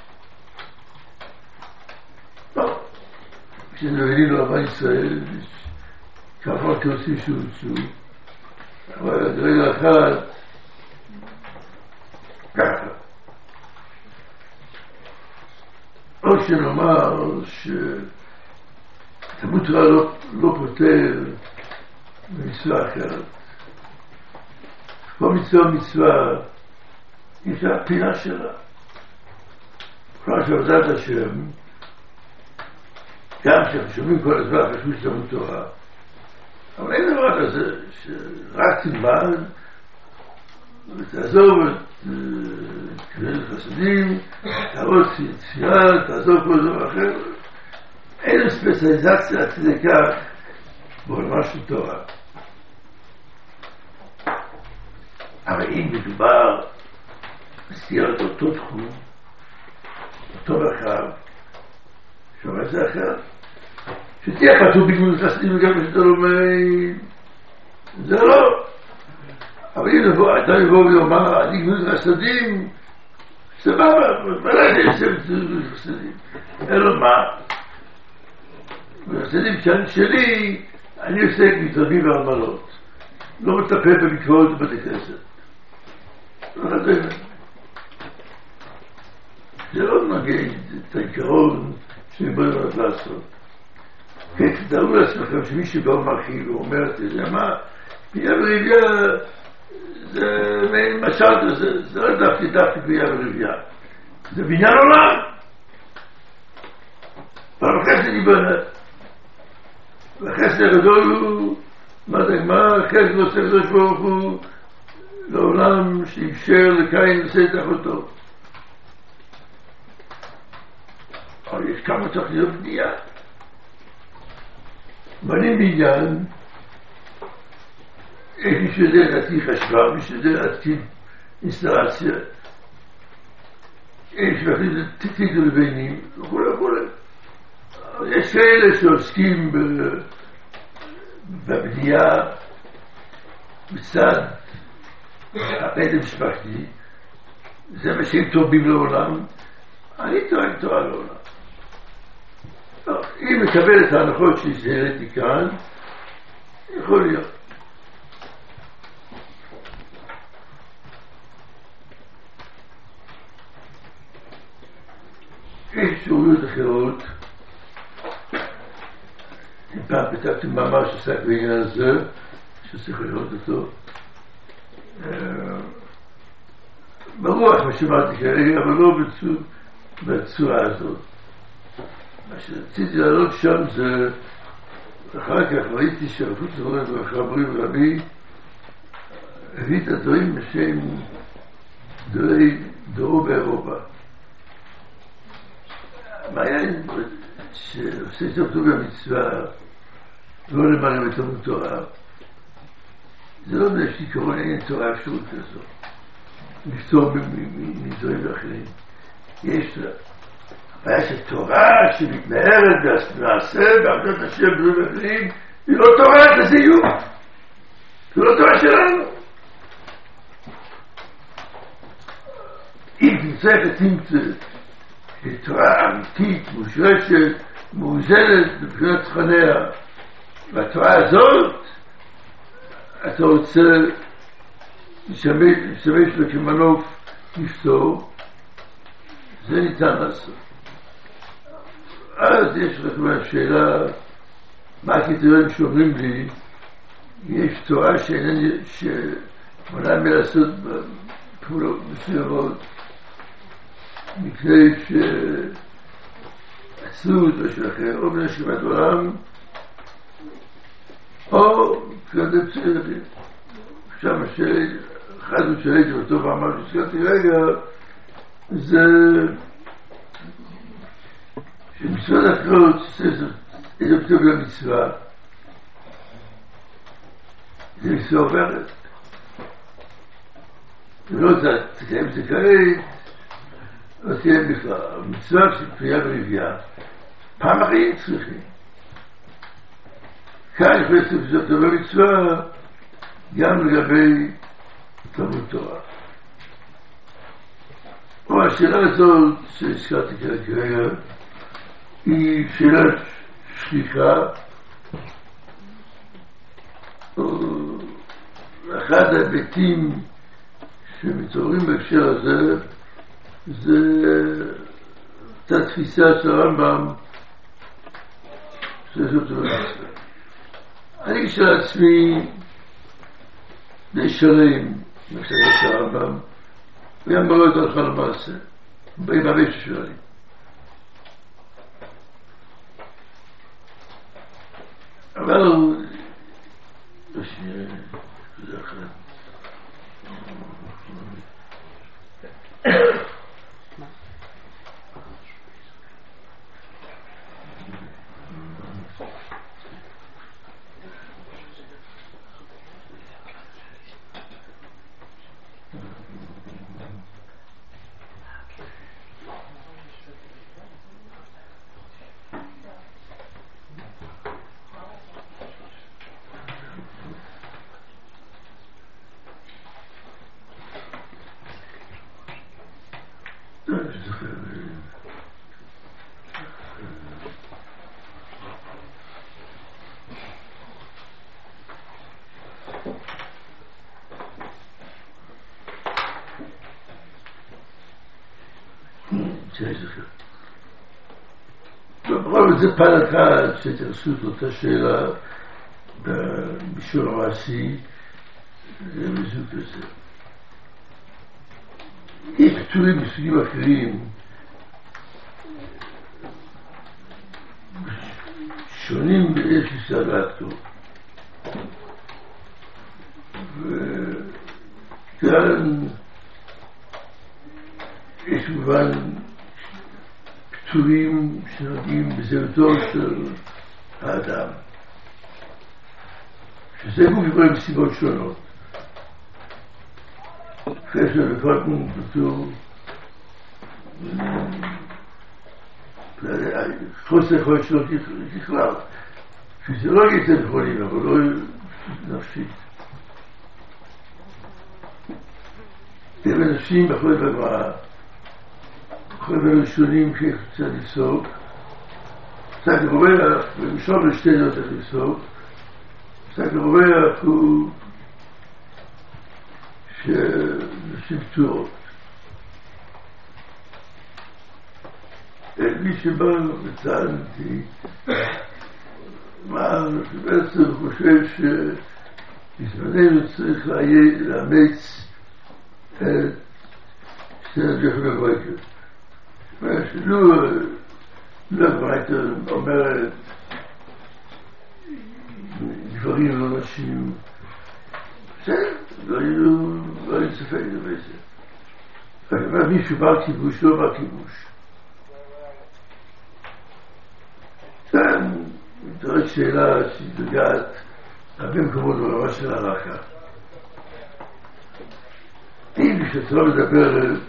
טוב, כשנבינים לעם ישראל, ככה כעושים שוב שוב, אבל עד רגע אחד, ככה. או שנאמר שתלמוד תורה לא, לא פותר במצווה אחרת. כל מצווה ומצווה יש לה פינה שלה. כלומר שעבודת השם, גם כשאנחנו שומעים כל הזמן חשוב שתלמוד תורה, אבל אין דבר כזה שרק תלמד ותעזוב את כבד חסדים, תעבוד תפילה, תעזוב כל דבר אחר. אין ספציאליזציה עד כדי כך בעולמה של תורה. אבל אם מדובר בסתירת אותו תחום, אותו מרחב, שומע זה אחר, שתהיה כתוב בגמילות חסדים וגם שאתה לומד, זה לא. אבל אם אתה יבוא ויאמר, אני גמילות חסדים, סבבה, מלא אני עושה בגמילות חסדים. אלא מה? בחסדים שלי, אני עוסק מתרבים והרמלות. לא מטפל במקוואות ובתי כנסת. זה לא מגן את העיקרון שבאים עליו לעשות. כן, תדעו לעצמכם שמי שבא ומרחיב ואומר, אתה יודע מה, פיה ורביה, זה משל, זה לא דווקא דווקא פיה ורביה. זה בניין עולם. אבל החסד ייבנה. והחסד הגדול הוא, מה זה, מה החסד עושה קדוש ברוך הוא לעולם שאפשר לקין לשאת את אחותו. אבל יש כמה תוכניות בנייה. בנים בניין, יש מי שיודע להתקין חשבה, מי שיודע להתקין אינסטלציה, יש מחליט תקליטו לבינים, וכו' וכו'. יש כאלה שעוסקים בבנייה מצד הפעד המשפחתי, זה מה שהם טובים לעולם, אני טוען תורה לעולם. אם מקבל את ההנחות שהראיתי כאן, יכול להיות. יש אפשרויות אחרות. אם פעם כתבתי מאמר שעסק בעניין הזה, שצריך לראות אותו. ברוח מה שאמרתי כרגע, אבל לא בצורה הזאת. מה שרציתי לעלות שם זה, אחר כך ראיתי שהרפות זכורת וחברים רבי הביא את הדברים בשם דורי דורו באירופה. המעניין שעושה טוב טוב במצווה לא למעלה בתלמוד תורה, זה לא יודע שעיקרון אין תורה אפשרות כזו לפתור מדברים אחרים. יש לה הבעיה של תורה שמתנערת ועשה בעבודת השם בדברים אחרים, היא לא תורה, זה איום. זה לא תורה שלנו. אם תמצא ותמצא תורה אמיתית, מושרשת, מאוזנת מבחינת תכניה, והתורה הזאת אתה רוצה לשמש לו כמנוף לפתור, זה ניתן לעשות. אז יש לך כבר שאלה, מה הקריטריונים שאומרים לי, יש תורה שמונע מלעשות פעולות מסוימות, מפני שעצות או שלכם, או בני שכבת עולם, או כדי פסיכטים. שם אחד ושאלתי אותו ואמר שסקרתי רגע, זה שמצוות אחרות איזה פתאום למצווה, זה מצווה עוברת. ולא תקיים את זה כעת, לא תקיים בכלל. המצווה של פנייה ורבייה, פעם אחרי צריכים. כאן יכולים לעשות זאת במצווה, גם לגבי תלמוד תורה. או השאלה הזאת שהזכרתי כרגע היא שאלת שכיחה. אחד ההיבטים שמתעוררים בהקשר הזה זה אותה תפיסה של הרמב"ם שיש אותו במצווה. אני כשלעצמי די שלם מחשבת של הרמב"ם וגם ברור את הלכה למעשה באים הרבה ששואלים. אבל שנייה, זה אחר. בכל זאת זה פן אחד שהתייחסות לאותה שאלה במישור המעשי זה מסוג כזה. יש פצועים בסוגים אחרים שונים באיזושהי סעדת טוב, וכאן יש מובן פצועים שנוגעים בזהותו של האדם, שזה גוף יכולים בסיבות שונות. אחרי שלפעמים כתוב חוסר יכול שלא תכלל, פיזיולוגית הם יכולים, אבל לא נפשית. הם אנשים בכל דבר בכל הראשונים שצריך לפסוק, פסק רווח, ומשום לשתי לא צריך לפסוק, פסק רווח הוא שנשים פצועות. מי שבא וצענתי, מה שבעצם חושב שבזמננו צריך לאמץ את שתי הדרך בברקת. שלו הברקת אומרת דברים לא נשים, בסדר, לא יהיו ספק בזה. אני אומר, מישהו בר כיבוש, לא בר כיבוש. כאן מתעוררת שאלה שהיא נוגעת הרבה מקומות ברמה של ההלכה. אם כשאתה מדברת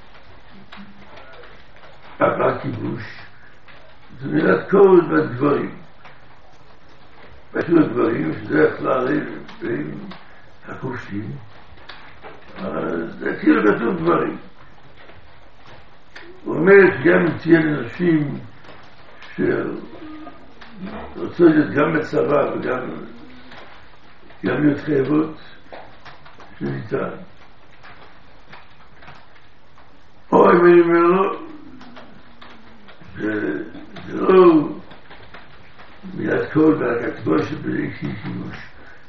על בר כיבוש, זו מילת קוד מהדברים. משהו הדברים שזה יכלה בין הכובשים, אז זה כאילו כתוב דברים. הוא אומר שגם אם תהיה לנשים שרוצות להיות גם בצבא וגם גם להיות חייבות, שניתן. או אם אני אומר לו, זה לא מילת קול והכתבו שבאיכי כיבוש.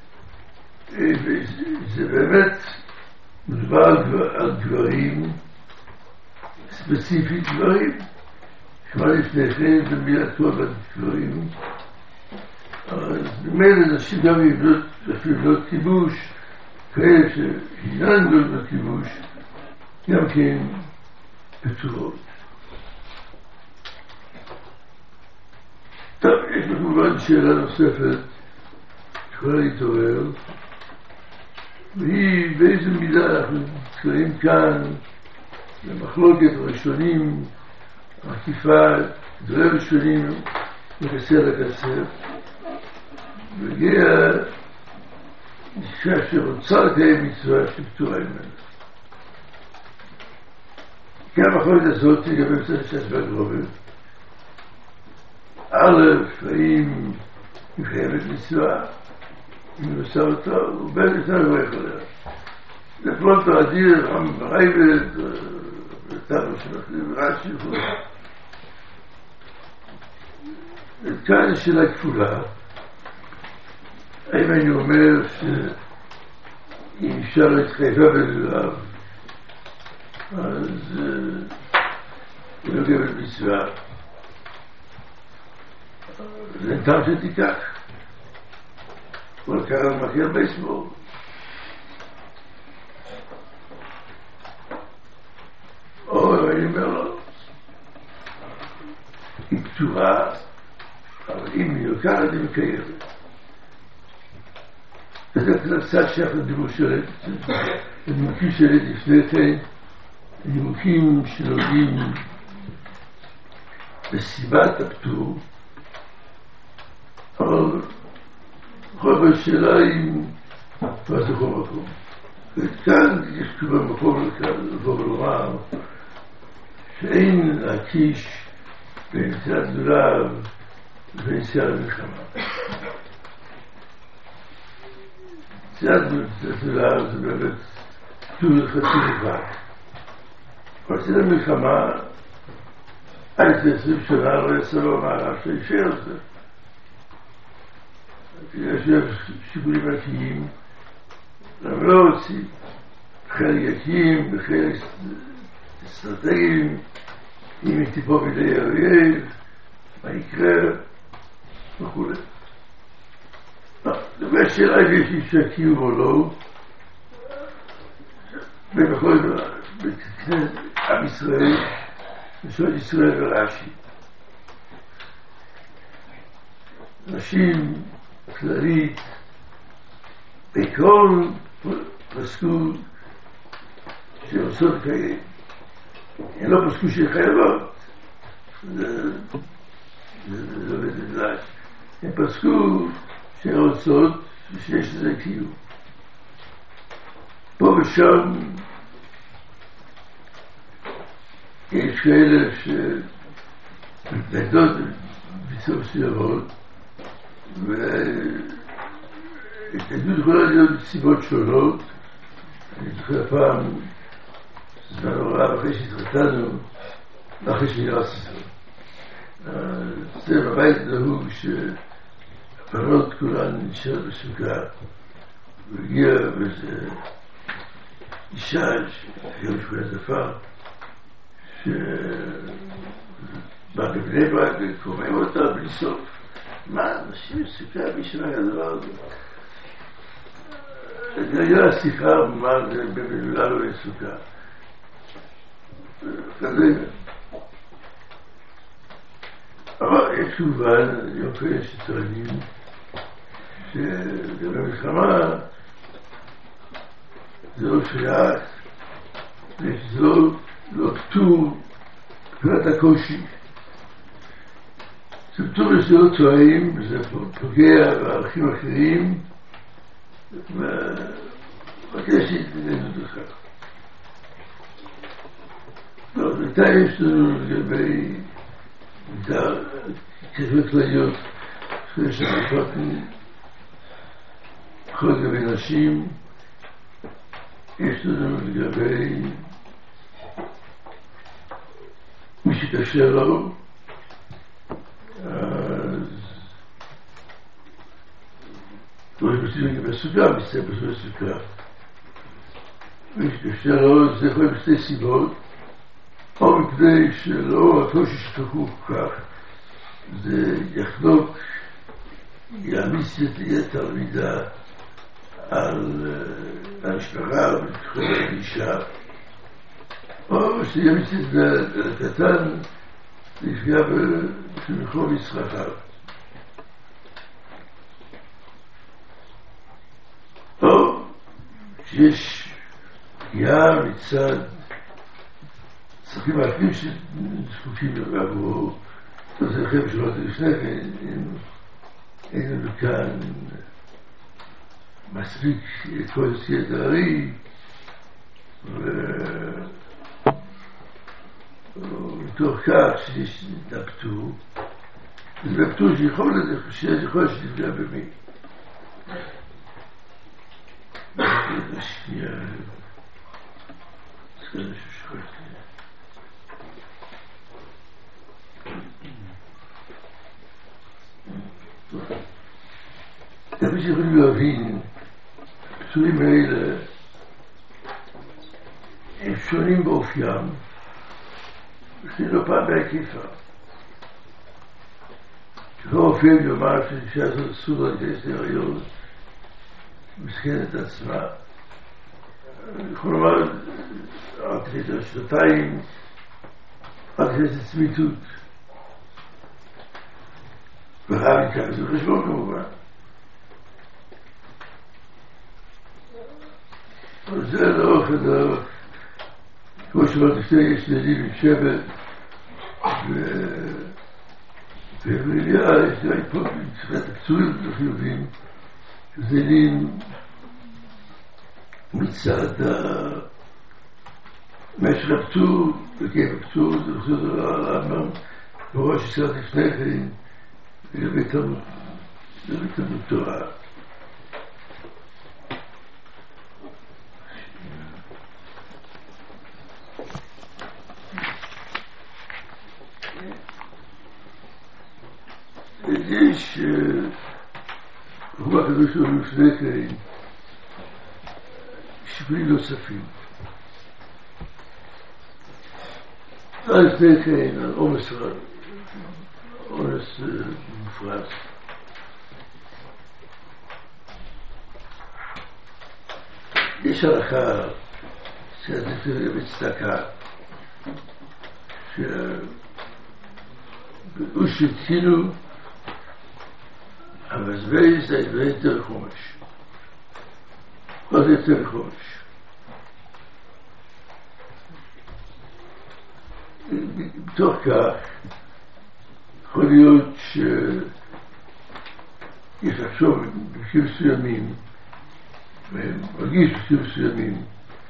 זה באמת מדובר על דברים, ספציפית דברים, שמה לפניכם זה מילת קול והדברים. אז במילא נשים גם יבנות, אפילו יבנות כיבוש, כאלה שאינן יבנות כיבוש, גם כן פצועות. טוב, יש כמובן שאלה נוספת שיכולה להתעורר, והיא באיזו מידה אנחנו נתקלים כאן למחלוקת ראשונים, מקיפה, דברי ראשונים מקצה לקצה, והגיע אישה שרוצה לקיים מצווה שפטורה ממנה. גם יכול לעשות לגבי מצד שאת בגרובת. א', האם היא חייבת מצווה, אם היא עושה אותו, הוא בן יותר לא יכול להיות. לפלוט האדיר, הרייבד, תארו שמחליב רש"י וכו'. כאן יש שאלה כפולה. האם אני אומר שאם אפשר להתחייבה בלולב, אז הוא נוגע במצווה. זה טעם שתיקח. הוא לקח על מכיר בייסבול. או אני אומר לו, היא פתוחה, אבל אם היא לוקחת היא מקיימת. זה קצת שייך לדיבור שלי, הנימוקים שלי לפני כן, הנימוקים שנוגעים בסיבת הפטור, אבל בכל השאלה היא מה זה כל מקום. וכאן יש כבר מקום לבוא ולומר שאין להקיש בין יציאת לולב לבין יציאה למלחמה. יציאת לולב זה באמת פטור חצי לבד. אבל יציאת למלחמה עד עשרים שנה לא יצא לו מערב שישאר את זה. יש שיקולים ערכיים, אבל לא רוצים חלק ערכיים וחלק אסטרטגיים, אם היא תיפול בידי האויב, מה יקרה וכו'. לגבי שאלה אם יש אישה קיום או לא, ובכל דבר, בכנסת עם ישראל, בסוד ישראל ורש"י. נשים כללית, בעיקרון פסקו שעושות כאלה. הם לא פסקו שחייבות, זה לא בדלת. הם פסקו שרוצות ושיש לזה קיום. פה ושם יש כאלה שמתנגדות בסוף סיבות, והתנגדות יכולה להיות סיבות שונות. אני זוכר פעם, זמן הוראה אחרי שהתחתנו, אחרי שנרסנו. זה בבית נהוג שהפרות כולן נשאר בסוכה, והגיע איזה אישה שהיום שכונה זפה, שבא בבני ברק וקומם אותה בלי סוף. מה, אנשים בסוכה בשביל הדבר הזה? זה היה שיחה מה זה בבנולה לא לסוכה. כזה. אבל יש כמובן, יופי שטוענים, שבמלחמה זה לא שייך, וזה לא פטור מבחינת הקושי. זה פטור לסיעות טועים, וזה פוגע בערכים אחרים, ומבקש להתנגד לכך. בינתיים יש לנו לגבי כתבי כלליות, שיש לנו כל לגבי נשים, יש לנו לגבי מי שקשה לו, אז לא יפסים לגבי סוכה, מסתכל בסוכה סוכה. מי שקשה לו, זה יכול להיות בשתי סיבות, או מפני שלא הקושי שכחו כך, זה יחלוק, יעמיס את יתר מידה על המשפחה ובתחום האישה, או שיעמיס את הקטן לפגע בשמחו מצרכיו. או שיש פגיעה מצד צרכים האחרים שזקוקים עבורו, אז זה לכם שאלות לפני כן, אין לנו כאן מספיק את כל עשיית הארי, מתוך כך שיש את הפטור, זה הפטור שיכול שתפגע במי. שנייה, זה משהו שכחתי. איפה שיכולים להבין, הפטורים האלה הם שונים באופיים, וזה לא פעם בהקיפה. כבר אופיין יאמר שאישה הזאת אסור לה להיכנס להיריון, מסכנת עצמה. אני יכול לומר, עד כדי שנתיים, עד כדי צמיתות. וחייב לקחת את זה בחשבון כמובן. אבל זה לא חדר, כמו שאמרתי שתי יש ילדים עם שבט, ובמיליה יש די פה מצוות הקצורים וחיובים, שזינים מצד משך הפטור, וכיף הפטור, זה חוזר הרמב"ם, בראש ישראל לפני כן, לגבי תלמוד תורה. יש רוח הקדוש ברוך הוא לפני כן שיקולים נוספים. לפני כן עומס עומס מופרז. יש הלכה שזה בצדקה שהוא שהתחילו המזבז זה יותר חומש. מה זה יותר חומש? בתוך כך יכול להיות שיש לחשוב במקרים מסוימים ומרגיש במקרים מסוימים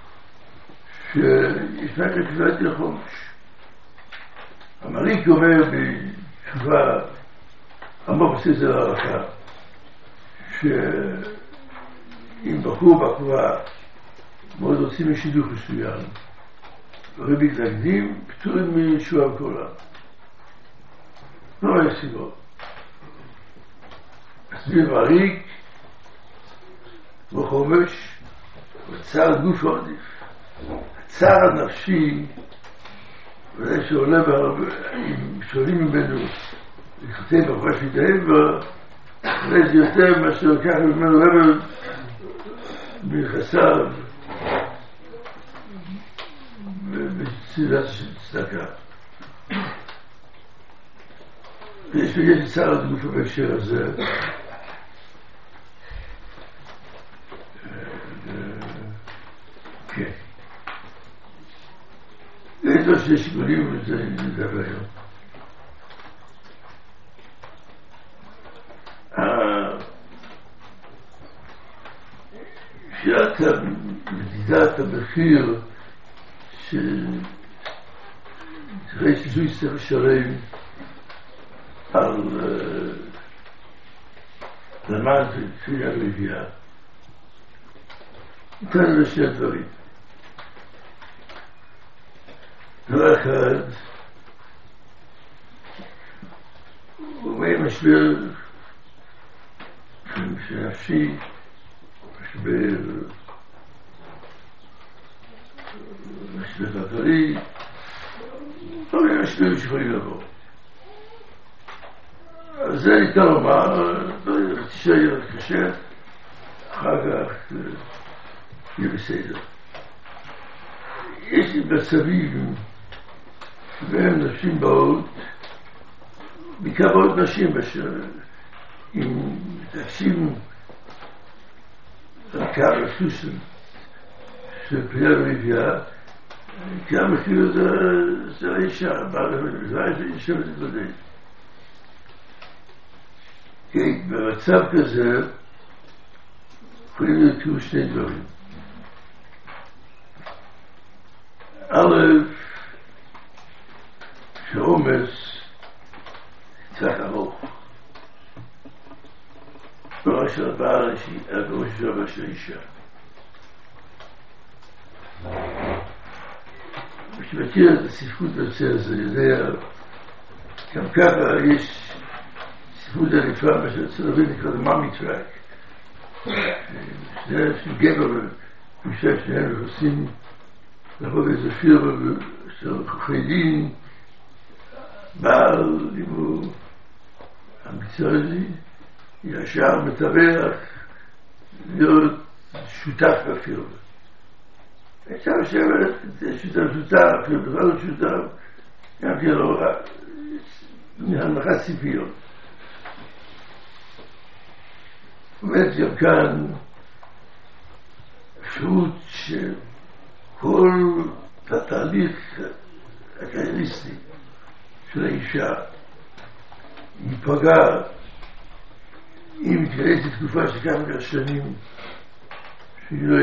שיש רק לקבלת יותר חומש. המריק אומר בתשובה עמוק עושה זה להלכה, שאם בחור בחורה מאוד רוצים לשידוך מסוים, הרי מתנגדים פטורים מישוע בקולה. לא יש סיבות. הסביב הריק, בחומש, וצער גוף עדיף. הצער הנפשי, וזה שעולה בהרבה, אם שואלים ממנו, לכתב בחורה שידהם בה, וזה יותר מה שלוקח ממנו רבל מלחסיו ובצילת צדקה. ויש לי צער את גוף בהקשר הזה. כן. יש לו שני שיקולים וזה נדבר היום. שאלת מדידת המחיר של אחרי שזוי ספר שלם על למד ותפילה רביעה ניתן לשני הדברים. דבר אחד הוא אומר משבר שנפשי, משבר משבר כלכלי, לא היה משבר שיכולים לבוא. אז זה ניתן לומר, חצי שעה יהיה קשה, אחר כך יהיה בסדר. יש לי מצבים שבהם נשים באות, בעיקר באות נשים עם תקשים הקו הסוסן של פנייה רביעה, כי המחיר זה האישה, זה האישה מתגודד. במצב כזה יכולים להיות שני דברים. א', חומס צריך ארוך. לא של הבעל הגרוש שלו של אישה. מי שמכיר את הספרות בנושא הזה יודע, גם ככה יש ספרות ענפה, מה שאצל רבים נקרא מאמי טרק. שני גבר ואישה שניהם עושים לבוא באיזה פירמה של עורכי דין, בעל, אם הוא אמביציוזי, ישר מתווך להיות שותף בפירמה. אפשר לשבת, שותף שותף, בכלל לא שותף, גם כן לא רע, מהנמכת ציפיות. באמת גם כאן אפשרות שכל התהליך הקייליסטי של האישה ייפגע אם מתגייס לתקופה של כמה שנים שהיא לא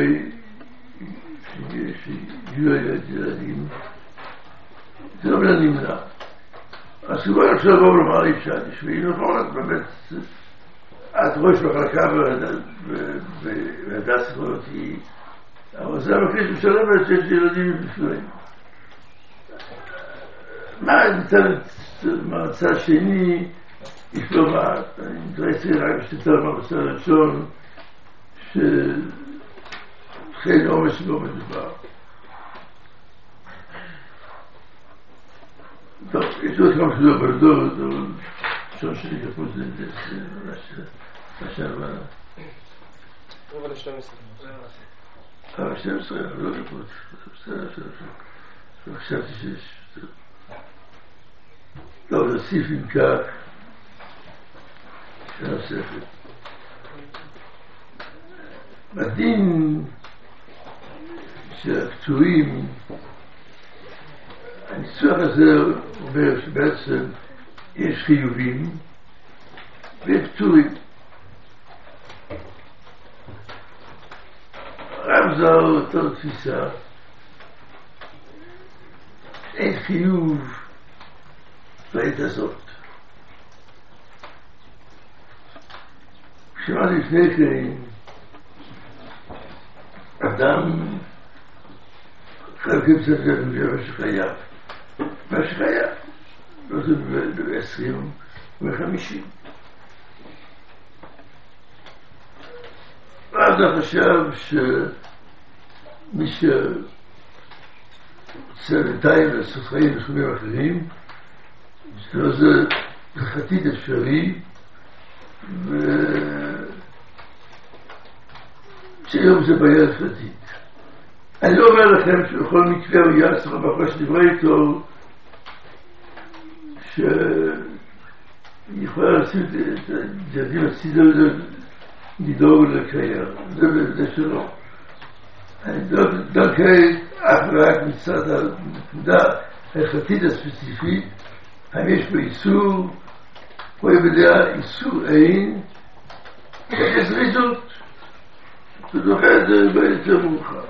יהיה ילדים, זה לא מן הנמנע. אז כבר אפשר לבוא ולומר לאישה, תשמעי, נכון, את באמת, את ראש מחלקה והדס יכולתי, אבל זה המקריש משלמת שיש ילדים בפנים. מה מהצד שני, יש לא מעט, אני מתרצה רק בשתיתה מהמצד הראשון, שחיין עומס לא מדובר. טוב, יש עוד כמה שזה ברדות, אבל שון שלי כפות זה משהו, רוב ל-שתים עשרה. אבל שתים עשרה, לא כפות, בסדר, בסדר, לא חשבתי שיש. טוב, נוסיף עם כך, שנוספת. בדין של הקצורים, הניסוח הזה אומר שבעצם יש חיובים ויש פטורים. רב זר אותו תפיסה, אין חיוב בעת הזאת. כשמעתי לפני כן, אדם חלקים קצת לדבר מה שחייב. מה שחייב, לא זה ב-עשרים וחמישים. ואז אני חשב שמי שרוצה לתאם לעשות חיים בתחומים אחרים, זה חתית אפשרי, ושהיום זה בעיה חתית. אני לא אומר לכם שבכל מקרה הוא יעץ רבחה שדברי איתו שיכולה לשים את הילדים הצידה לדאוג לקרייר, זה שלא. אני דרכי אך ורק מצד הנקודה ההלכתית הספציפית, האם יש פה איסור, פה בדעה איסור אין, יש זריזות, ודוחה את זה ביותר מאוחר.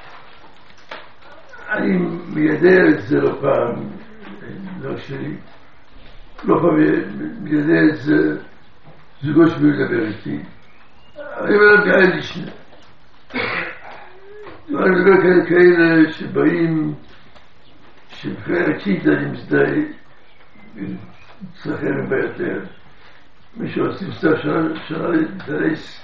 אני מיידע את זה לא פעם, לא שלי, לא פעם מיידע את זה זוגו שמדבר איתי, אני אומר כאלה לשני. אני מדבר כאלה כאלה שבאים, שבחרי ערכית אני מזדהה, צריכים ביותר. מי שעושים סתם שנה להתארס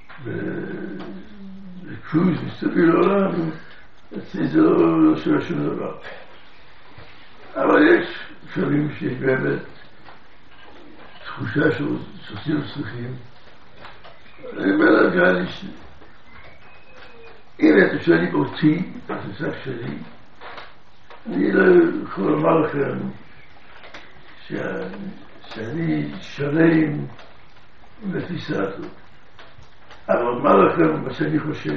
בקרוז מסתובבי לעולם, אצלי זה לא שווה שום דבר. אבל יש לפעמים שיש באמת תחושה שעושים צריכים. אני אומר להם כאן לשני. אם אתם שואלים אותי, את התפיסה שלי, אני לא יכול לומר לכם שאני שלם עם התפיסה הזאת. אבל אומר לכם מה שאני חושב.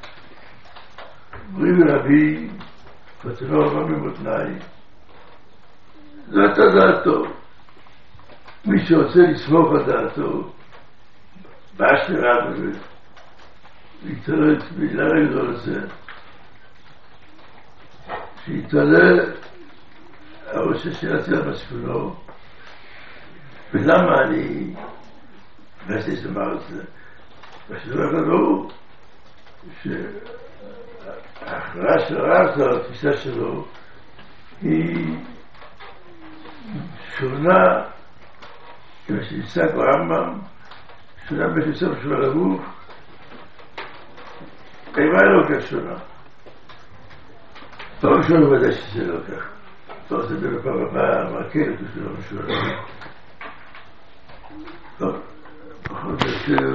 אומרים רבי, ותנו רבה ממותנאי, זאת הדעתו. מי שרוצה לסמוך על דעתו, באשתרה בזה, להתעלת בגלל הגדול הזה, שיתעלה אבל ששאלתי על מצפונו, ולמה אני מנסה לומר את זה? ושדבר לנו, שההכרעה של הרב, התפיסה שלו, היא שונה, כמו שנפסק ברמב"ם, שונה בתפיסה של הרב, כימה לא כך שונה. פעם ראשונה ודאי שזה לא כך. טוב, זה בפעם הבאה, מעקרת זה לא משונה. טוב, פחות או יותר.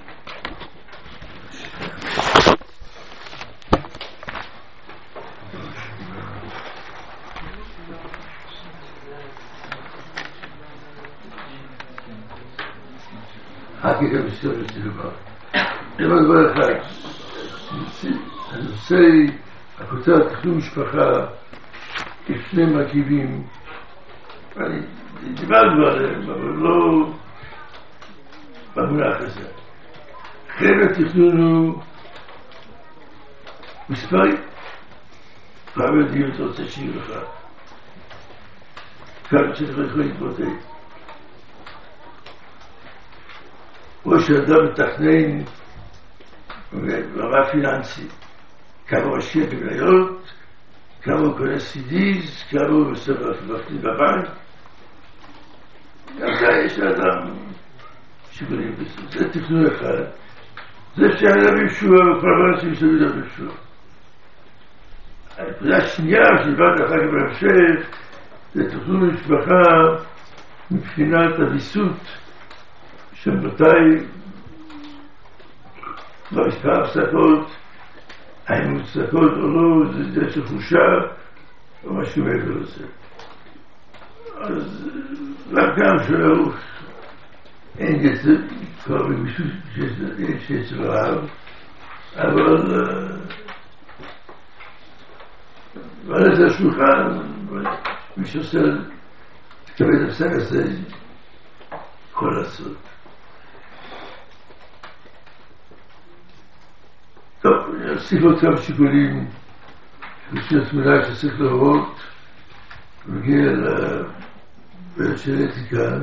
חכי גם היסטוריה של דבר. דבר דבר אחד, הנושא, הכותרת תכנון משפחה, יש שני מרכיבים, אני דיברנו עליהם, אבל לא במונח הזה. חלק התכנון הוא מספרי, פעם יודעים את רוצה שיר לך, כמה שצריך יכול להתמודד. או שאדם מתכנן ברמה פיננסית, כמה הוא משקיע במניות, כמה הוא קונה סי דיז, כמה הוא מפקיד בבנק. גם זה יש לאדם שיקולים בזה. זה תכנון אחד. זה שהאדם ישוע וכל הבנק שמסתובב על ישוע. הנקודה השנייה שדיברת אחר כך בהמשך, זה תכנון משפחה מבחינת הוויסות של מתי במספר הפסקות, האם מוצדקות או לא, זה דרך של חושה או משהו מעבר לזה. אז רק גם שלא אין גצה כבר בגמישות שיש אצל הרב, אבל ועל איזה השולחן, מי שעושה לקבל את הפסק הזה, יכול לעשות. טוב, אני אוסיף עוד כמה שיקולים בשביל התמונה שצריך להראות ומגיע לבית של אתיקה.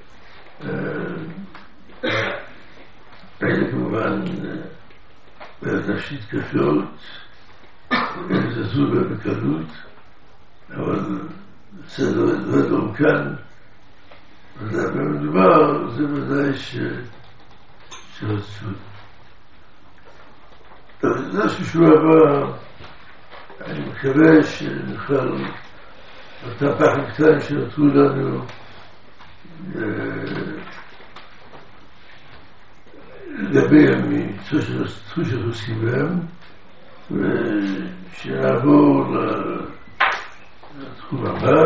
האלה כמובן בעיות נפשית קשות, הם זזו בקלות, אבל זה לא ידעום כאן. וזה במדובר, זה ודאי שרצות. טוב, זה ששבוע הבא, אני מקווה שנוכל אותם פחד קטנים שנותרו לנו לדבר מתחום של עוסקים בהם, ושנעבור לתחום הבא,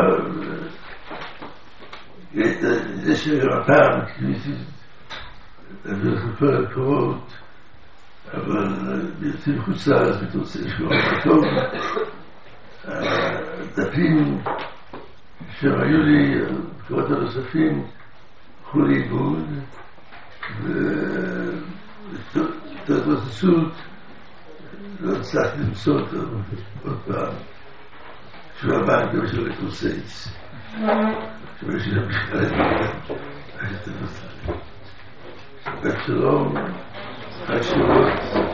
זה שהפעם כניסית להביא לכם כל הקרובות, אבל ביוצאים מחוץ לארץ מתרוצה לשמור טוב. הדפים שהיו לי, בקורות הנוספים, הלכו לאיבוד, ובתוצאות לא הצלחתי למצוא אותו עוד פעם. שהוא הבא, אני חושב לקורסייץ. חושב שזה בכלל את זה. שלום, חג שבועות.